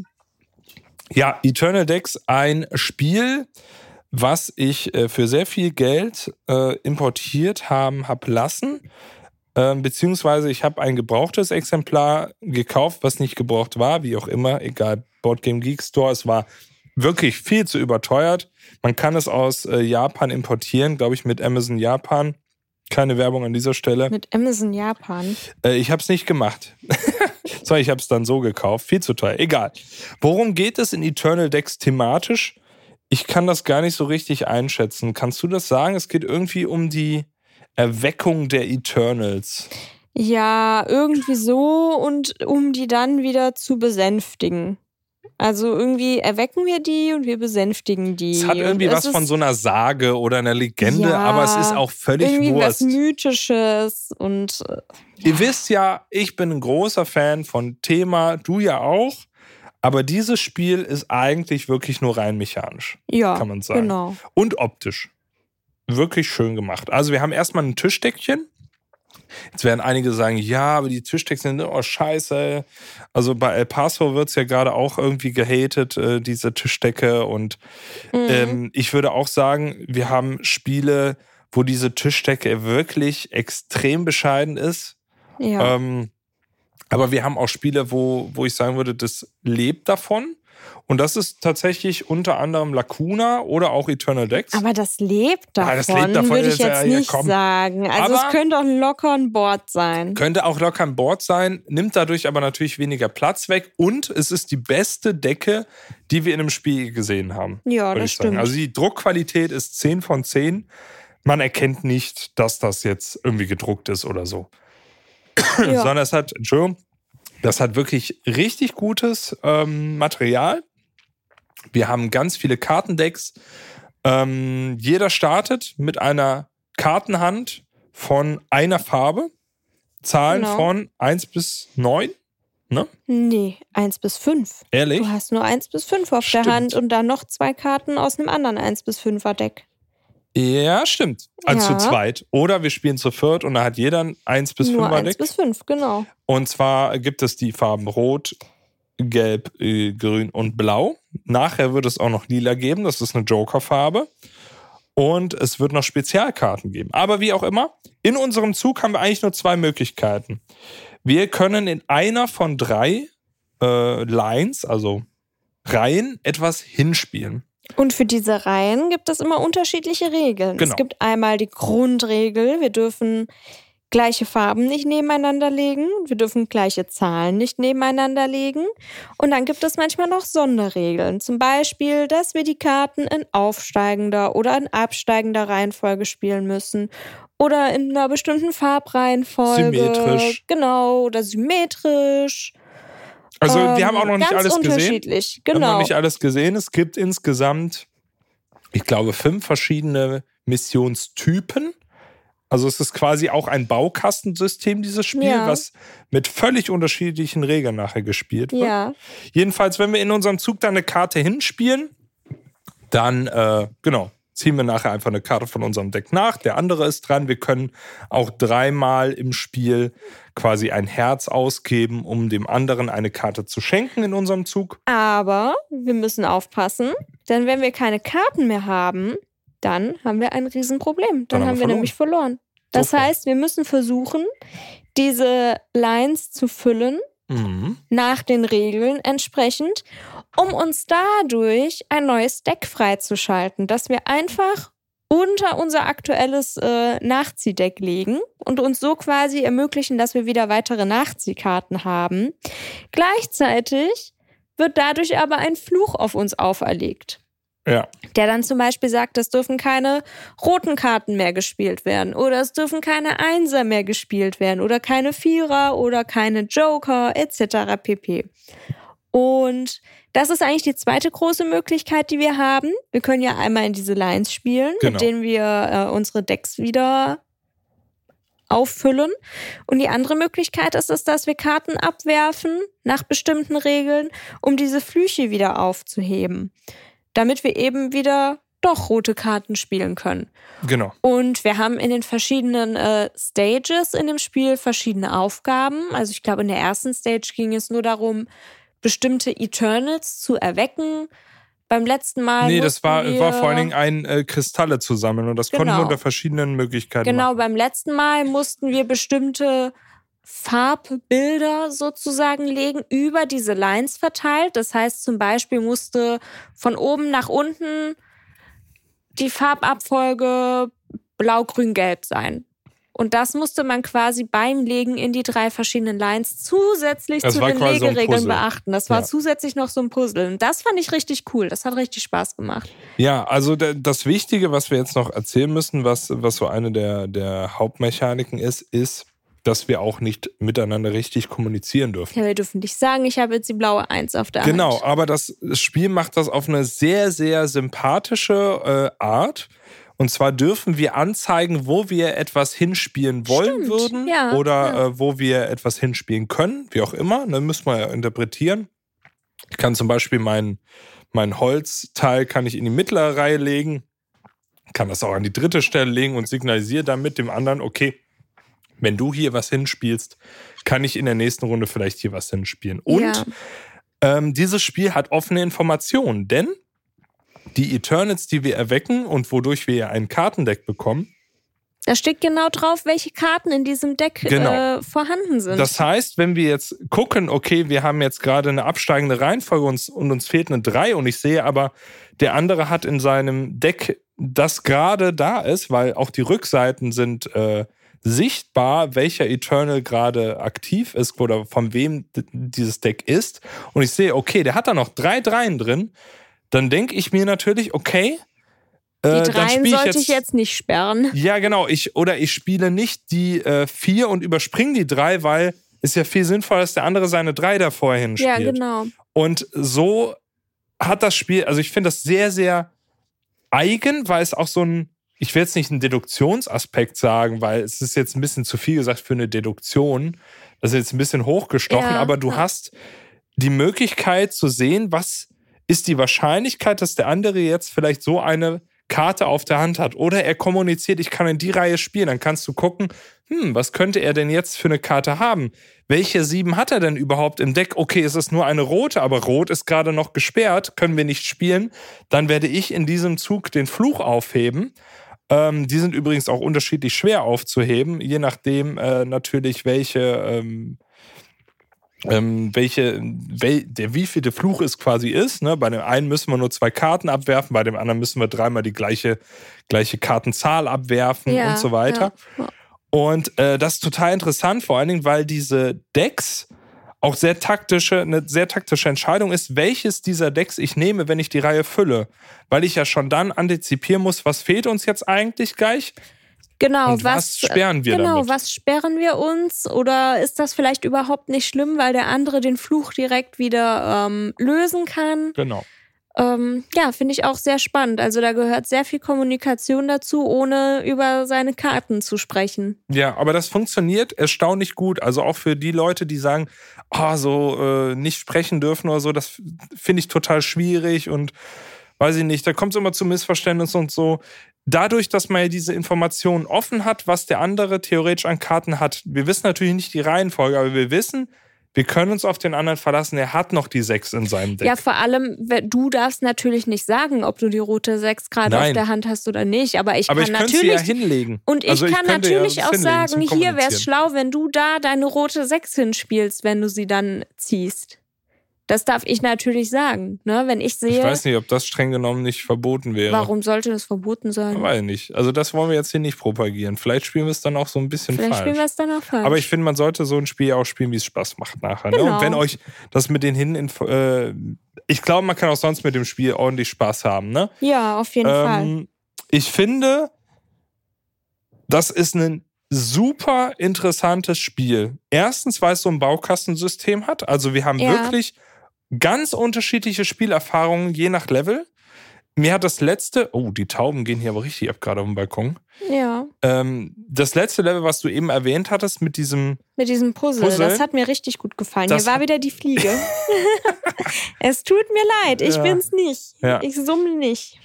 Ja, Eternal Decks, ein Spiel, was ich für sehr viel Geld importiert hab lassen. Beziehungsweise ich habe ein gebrauchtes Exemplar gekauft, was nicht gebraucht war, wie auch immer, egal, Board Game Geek Store, es war wirklich viel zu überteuert. Man kann es aus Japan importieren, glaube ich, mit Amazon Japan. Keine Werbung an dieser Stelle. Mit Amazon Japan? Ich habe es nicht gemacht. Ich habe es dann so gekauft. Viel zu teuer. Egal. Worum geht es in Eternal Decks thematisch? Ich kann das gar nicht so richtig einschätzen. Kannst du das sagen? Es geht irgendwie um die Erweckung der Eternals. Ja, irgendwie so und um die dann wieder zu besänftigen. Also irgendwie erwecken wir die und wir besänftigen die. Es hat irgendwie was von so einer Sage oder einer Legende, aber es ist auch völlig irgendwie Wurst. Was Mythisches und Ihr wisst ja, ich bin ein großer Fan von Thema, du ja auch, aber dieses Spiel ist eigentlich wirklich nur rein mechanisch, kann man sagen. Genau. Und optisch. Wirklich schön gemacht. Also wir haben erstmal ein Tischdeckchen. Jetzt werden einige sagen, ja, aber die Tischdecken sind scheiße. Also bei El Paso wird es ja gerade auch irgendwie gehatet, diese Tischdecke. Und ich würde auch sagen, wir haben Spiele, wo diese Tischdecke wirklich extrem bescheiden ist. Ja. Aber wir haben auch Spiele, wo ich sagen würde, das lebt davon. Und das ist tatsächlich unter anderem Lacuna oder auch Eternal Decks. Aber das lebt davon, würde ich jetzt nicht sagen. Also es könnte auch locker ein Board sein. Könnte auch locker ein Board sein, nimmt dadurch aber natürlich weniger Platz weg. Und es ist die beste Decke, die wir in einem Spiel gesehen haben. Ja, das stimmt. Also die Druckqualität ist 10 von 10. Man erkennt nicht, dass das jetzt irgendwie gedruckt ist oder so. Ja. Sondern das hat wirklich richtig gutes Material. Wir haben ganz viele Kartendecks. Jeder startet mit einer Kartenhand von einer Farbe. Zahlen von 1 bis 9. Ne? Nee, 1 bis 5. Ehrlich? Du hast nur 1 bis 5 auf der Hand und dann noch 2 Karten aus einem anderen 1 bis 5er Deck. Ja, stimmt. Also zu zweit. Oder wir spielen zu viert und da hat jeder ein 1 bis 5er Deck. 1 bis 5, genau. Und zwar gibt es die Farben Rot, Gelb, Grün und Blau. Nachher wird es auch noch Lila geben. Das ist eine Joker-Farbe. Und es wird noch Spezialkarten geben. Aber wie auch immer, in unserem Zug haben wir eigentlich nur 2 Möglichkeiten. Wir können in einer von 3 Lines, also Reihen, etwas hinspielen. Und für diese Reihen gibt es immer unterschiedliche Regeln. Genau. Es gibt einmal die Grundregel, wir dürfen gleiche Farben nicht nebeneinander legen, wir dürfen gleiche Zahlen nicht nebeneinander legen. Und dann gibt es manchmal noch Sonderregeln. Zum Beispiel, dass wir die Karten in aufsteigender oder in absteigender Reihenfolge spielen müssen. Oder in einer bestimmten Farbreihenfolge. Symmetrisch. Genau, oder symmetrisch. Also wir haben auch noch nicht alles gesehen. Unterschiedlich, genau. Wir haben noch nicht alles gesehen. Es gibt insgesamt, ich glaube, 5 verschiedene Missionstypen. Also es ist quasi auch ein Baukastensystem, dieses Spiel, was mit völlig unterschiedlichen Regeln nachher gespielt wird. Ja. Jedenfalls, wenn wir in unserem Zug da eine Karte hinspielen, dann, ziehen wir nachher einfach eine Karte von unserem Deck nach. Der andere ist dran. Wir können auch 3-mal im Spiel quasi ein Herz ausgeben, um dem anderen eine Karte zu schenken in unserem Zug. Aber wir müssen aufpassen, denn wenn wir keine Karten mehr haben, dann haben wir ein Riesenproblem. Dann haben wir nämlich verloren. Das heißt, wir müssen versuchen, diese Lines zu füllen, nach den Regeln entsprechend, um uns dadurch ein neues Deck freizuschalten, dass wir einfach unter unser aktuelles Nachziehdeck legen und uns so quasi ermöglichen, dass wir wieder weitere Nachziehkarten haben. Gleichzeitig wird dadurch aber ein Fluch auf uns auferlegt. Ja. Der dann zum Beispiel sagt, es dürfen keine roten Karten mehr gespielt werden oder es dürfen keine Einser mehr gespielt werden oder keine Vierer oder keine Joker etc. pp. Und das ist eigentlich die zweite große Möglichkeit, die wir haben. Wir können ja einmal in diese Lines spielen, mit denen wir unsere Decks wieder auffüllen. Und die andere Möglichkeit ist es, dass wir Karten abwerfen nach bestimmten Regeln, um diese Flüche wieder aufzuheben, damit wir eben wieder doch rote Karten spielen können. Genau. Und wir haben in den verschiedenen Stages in dem Spiel verschiedene Aufgaben. Also ich glaube, in der ersten Stage ging es nur darum, bestimmte Eternals zu erwecken. Beim letzten Mal Nee, das war vor allen Dingen Kristalle zu sammeln und das konnten wir unter verschiedenen Möglichkeiten machen. Beim letzten Mal mussten wir bestimmte Farbbilder sozusagen legen, über diese Lines verteilt. Das heißt zum Beispiel musste von oben nach unten die Farbabfolge blau, grün, gelb sein. Und das musste man quasi beim Legen in die 3 verschiedenen Lines zusätzlich zu den Legeregeln beachten. Das war zusätzlich noch so ein Puzzle. Und das fand ich richtig cool. Das hat richtig Spaß gemacht. Ja, also das Wichtige, was wir jetzt noch erzählen müssen, was so eine der Hauptmechaniken ist, dass wir auch nicht miteinander richtig kommunizieren dürfen. Ja, wir dürfen nicht sagen, ich habe jetzt die blaue 1 auf der Hand. Genau, aber das Spiel macht das auf eine sehr, sehr sympathische Art. Und zwar dürfen wir anzeigen, wo wir etwas hinspielen wollen würden oder wo wir etwas hinspielen können, wie auch immer. Dann müssen wir ja interpretieren. Ich kann zum Beispiel mein Holzteil kann ich in die mittlere Reihe legen, kann das auch an die 3. Stelle legen und signalisiere damit dem anderen, okay, wenn du hier was hinspielst, kann ich in der nächsten Runde vielleicht hier was hinspielen. Und dieses Spiel hat offene Informationen, denn die Eternals, die wir erwecken und wodurch wir ja ein Kartendeck bekommen, da steht genau drauf, welche Karten in diesem Deck vorhanden sind. Das heißt, wenn wir jetzt gucken, okay, wir haben jetzt gerade eine absteigende Reihenfolge und uns fehlt eine 3 und ich sehe aber, der andere hat in seinem Deck, das gerade da ist, weil auch die Rückseiten sind sichtbar, welcher Eternal gerade aktiv ist oder von wem dieses Deck ist. Und ich sehe, okay, der hat da noch 3 Dreien drin. Dann denke ich mir natürlich, okay, die 3 sollte ich jetzt nicht sperren. Ja, genau. Ich spiele nicht die 4 und überspringe die 3, weil es ja viel sinnvoller ist, dass der andere seine 3 da vorher hinspielt. Ja, genau. Und so hat das Spiel, also ich finde das sehr, sehr eigen, weil es auch so ein, ich will jetzt nicht einen Deduktionsaspekt sagen, weil es ist jetzt ein bisschen zu viel gesagt für eine Deduktion. Das ist jetzt ein bisschen hochgestochen, aber du hast die Möglichkeit zu sehen, was ist die Wahrscheinlichkeit, dass der andere jetzt vielleicht so eine Karte auf der Hand hat. Oder er kommuniziert, ich kann in die Reihe spielen. Dann kannst du gucken, was könnte er denn jetzt für eine Karte haben? Welche 7 hat er denn überhaupt im Deck? Okay, es ist nur eine rote, aber rot ist gerade noch gesperrt, können wir nicht spielen. Dann werde ich in diesem Zug den Fluch aufheben. Die sind übrigens auch unterschiedlich schwer aufzuheben, je nachdem natürlich wie viel der Fluch es quasi ist. Ne? Bei dem einen müssen wir nur 2 Karten abwerfen, bei dem anderen müssen wir 3-mal die gleiche Kartenzahl abwerfen und so weiter. Ja. Und das ist total interessant, vor allen Dingen, weil diese Decks auch eine sehr taktische Entscheidung ist, welches dieser Decks ich nehme, wenn ich die Reihe fülle. Weil ich ja schon dann antizipieren muss, was fehlt uns jetzt eigentlich gleich? Genau, und was sperren wir damit? Genau, was sperren wir uns? Oder ist das vielleicht überhaupt nicht schlimm, weil der andere den Fluch direkt wieder lösen kann? Genau. Ja, finde ich auch sehr spannend. Also da gehört sehr viel Kommunikation dazu, ohne über seine Karten zu sprechen. Ja, aber das funktioniert erstaunlich gut. Also auch für die Leute, die sagen, nicht sprechen dürfen oder so, das finde ich total schwierig und weiß ich nicht, da kommt es immer zu Missverständnissen und so. Dadurch, dass man ja diese Informationen offen hat, was der andere theoretisch an Karten hat. Wir wissen natürlich nicht die Reihenfolge, aber wir wissen, wir können uns auf den anderen verlassen, er hat noch die 6 in seinem Deck. Ja, vor allem, du darfst natürlich nicht sagen, ob du die rote 6 gerade auf der Hand hast oder nicht. Aber ich kann natürlich sie ja hinlegen. Und ich kann natürlich auch sagen, hier wäre es schlau, wenn du da deine rote 6 hinspielst, wenn du sie dann ziehst. Das darf ich natürlich sagen, ne? Wenn ich sehe... Ich weiß nicht, ob das streng genommen nicht verboten wäre. Warum sollte das verboten sein? Weiß nicht. Also das wollen wir jetzt hier nicht propagieren. Vielleicht spielen wir es dann auch so ein bisschen falsch. Vielleicht spielen wir es dann auch falsch. Aber ich finde, man sollte so ein Spiel auch spielen, wie es Spaß macht nachher. Genau. Ne? Und wenn euch das mit den ich glaube, man kann auch sonst mit dem Spiel ordentlich Spaß haben, ne? Ja, auf jeden Fall. Ich finde, das ist ein super interessantes Spiel. Erstens, weil es so ein Baukastensystem hat. Also wir haben wirklich ganz unterschiedliche Spielerfahrungen, je nach Level. Mir hat das letzte... Oh, die Tauben gehen hier aber richtig ab, gerade auf dem Balkon. Ja. Das letzte Level, was du eben erwähnt hattest, mit diesem Puzzle, das hat mir richtig gut gefallen. Hier war wieder die Fliege. Es tut mir leid, ich bin's nicht. Ja. Ich summe nicht.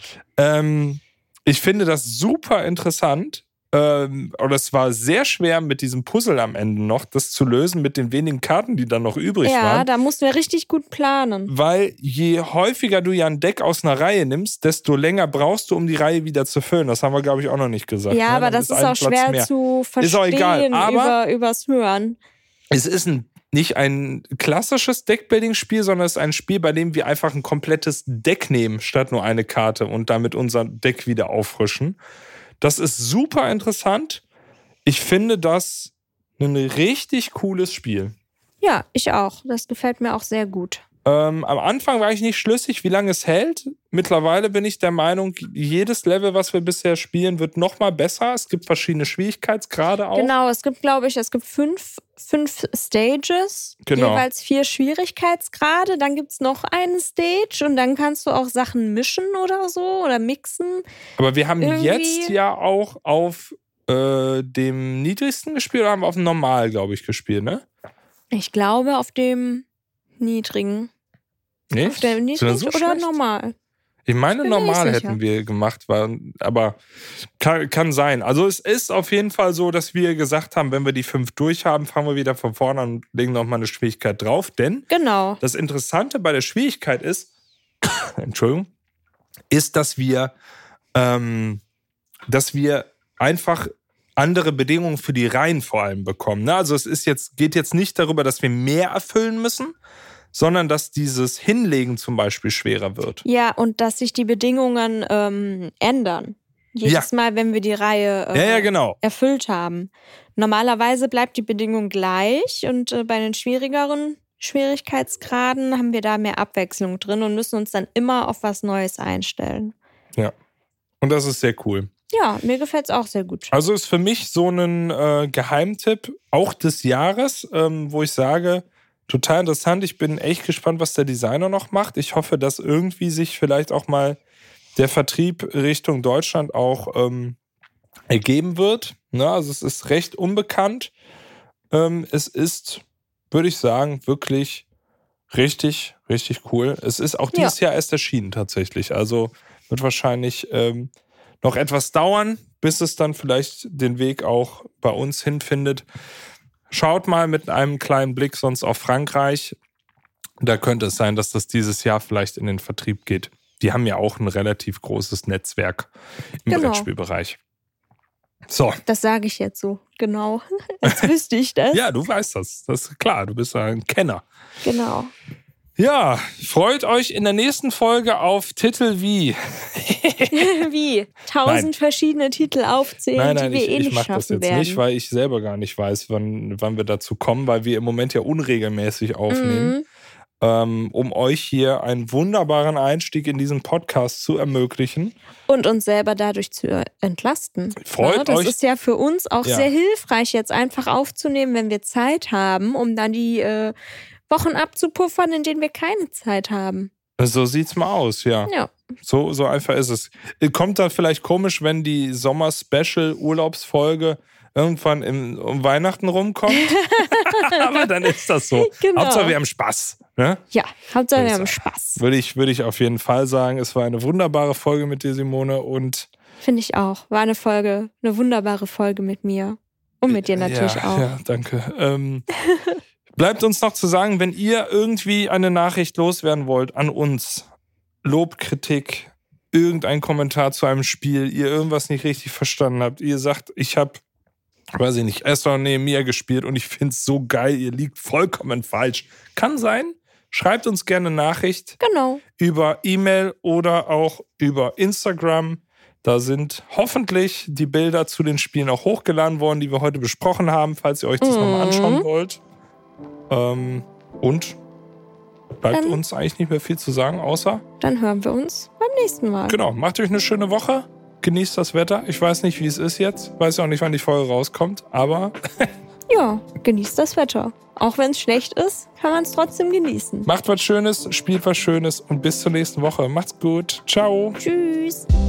Ich finde das super interessant. Oder es war sehr schwer, mit diesem Puzzle am Ende noch das zu lösen, mit den wenigen Karten, die dann noch übrig waren. Ja, da mussten wir richtig gut planen. Weil je häufiger du ja ein Deck aus einer Reihe nimmst, desto länger brauchst du, um die Reihe wieder zu füllen. Das haben wir, glaube ich, auch noch nicht gesagt. Ja, aber das ist auch schwer zu verstehen ist auch egal. Aber übers Hören. Es ist nicht ein klassisches Deckbuilding-Spiel, sondern es ist ein Spiel, bei dem wir einfach ein komplettes Deck nehmen, statt nur eine Karte und damit unser Deck wieder auffrischen. Das ist super interessant. Ich finde das ein richtig cooles Spiel. Ja, ich auch. Das gefällt mir auch sehr gut. Am Anfang war ich nicht schlüssig, wie lange es hält. Mittlerweile bin ich der Meinung, jedes Level, was wir bisher spielen, wird noch mal besser. Es gibt verschiedene Schwierigkeitsgrade auch. Genau, es gibt, glaube ich, 5 Stages, jeweils 4 Schwierigkeitsgrade. Dann gibt es noch einen Stage und dann kannst du auch Sachen mischen oder so oder mixen. Aber wir haben jetzt ja auch auf dem niedrigsten gespielt oder haben wir auf dem Normal, glaube ich, gespielt, ne? Ich glaube auf dem niedrigen. Nicht? Auf dem niedrigen so oder normal? Ich meine, normal hätten wir gemacht, aber kann sein. Also es ist auf jeden Fall so, dass wir gesagt haben, wenn wir die 5 durch haben, fangen wir wieder von vorne an und legen nochmal eine Schwierigkeit drauf. Denn das Interessante bei der Schwierigkeit ist, Entschuldigung, ist, dass wir einfach andere Bedingungen für die Reihen vor allem bekommen. Also es geht jetzt nicht darüber, dass wir mehr erfüllen müssen, sondern dass dieses Hinlegen zum Beispiel schwerer wird. Ja, und dass sich die Bedingungen ändern. Jedes Mal, wenn wir die Reihe erfüllt haben. Normalerweise bleibt die Bedingung gleich und bei den schwierigeren Schwierigkeitsgraden haben wir da mehr Abwechslung drin und müssen uns dann immer auf was Neues einstellen. Ja, und das ist sehr cool. Ja, mir gefällt es auch sehr gut. Also ist für mich so ein Geheimtipp auch des Jahres, wo ich sage, total interessant. Ich bin echt gespannt, was der Designer noch macht. Ich hoffe, dass irgendwie sich vielleicht auch mal der Vertrieb Richtung Deutschland auch ergeben wird. Ne? Also es ist recht unbekannt. Es ist, würde ich sagen, wirklich richtig, richtig cool. Es ist auch dieses Jahr erst erschienen tatsächlich. Also wird wahrscheinlich noch etwas dauern, bis es dann vielleicht den Weg auch bei uns hinfindet. Schaut mal mit einem kleinen Blick sonst auf Frankreich. Da könnte es sein, dass das dieses Jahr vielleicht in den Vertrieb geht. Die haben ja auch ein relativ großes Netzwerk im Brettspielbereich. So. Das sage ich jetzt so, genau. Als wüsste ich das. Ja, du weißt das. Das ist klar, du bist ein Kenner. Genau. Ja, freut euch in der nächsten Folge auf Titel wie? Wie? 1000 verschiedene Titel aufzählen, die wir ich nicht mach das schaffen jetzt werden. nicht, weil ich selber gar nicht weiß, wann wir dazu kommen, weil wir im Moment ja unregelmäßig aufnehmen. Um euch hier einen wunderbaren Einstieg in diesen Podcast zu ermöglichen. Und uns selber dadurch zu entlasten. Freut das euch. ist ja für uns auch sehr hilfreich, jetzt einfach aufzunehmen, wenn wir Zeit haben, um dann die Wochen abzupuffern, in denen wir keine Zeit haben. So sieht's mal aus, ja. So einfach ist es. Kommt dann vielleicht komisch, wenn die Sommer-Special-Urlaubsfolge irgendwann um Weihnachten rumkommt. Aber dann ist das so. Genau. Hauptsache wir haben Spaß. Ne? Ja, Hauptsache wir haben Spaß. Würde ich auf jeden Fall sagen. Es war eine wunderbare Folge mit dir, Simone. Und finde ich auch. War eine wunderbare Folge mit mir. Und mit dir natürlich auch. Ja, danke. Bleibt uns noch zu sagen, wenn ihr irgendwie eine Nachricht loswerden wollt an uns, Lob, Kritik, irgendein Kommentar zu einem Spiel, ihr irgendwas nicht richtig verstanden habt, ihr sagt, ich habe, weiß ich nicht, Astra Nehemiah gespielt und ich finde es so geil, ihr liegt vollkommen falsch. Kann sein. Schreibt uns gerne eine Nachricht. Genau. Über E-Mail oder auch über Instagram. Da sind hoffentlich die Bilder zu den Spielen auch hochgeladen worden, die wir heute besprochen haben, falls ihr euch das nochmal anschauen wollt. Und bleibt uns eigentlich nicht mehr viel zu sagen, außer... Dann hören wir uns beim nächsten Mal. Genau, macht euch eine schöne Woche. Genießt das Wetter. Ich weiß nicht, wie es ist jetzt. Weiß auch nicht, wann die Folge rauskommt, aber... Ja, genießt das Wetter. Auch wenn es schlecht ist, kann man es trotzdem genießen. Macht was Schönes, spielt was Schönes und bis zur nächsten Woche. Macht's gut. Ciao. Tschüss.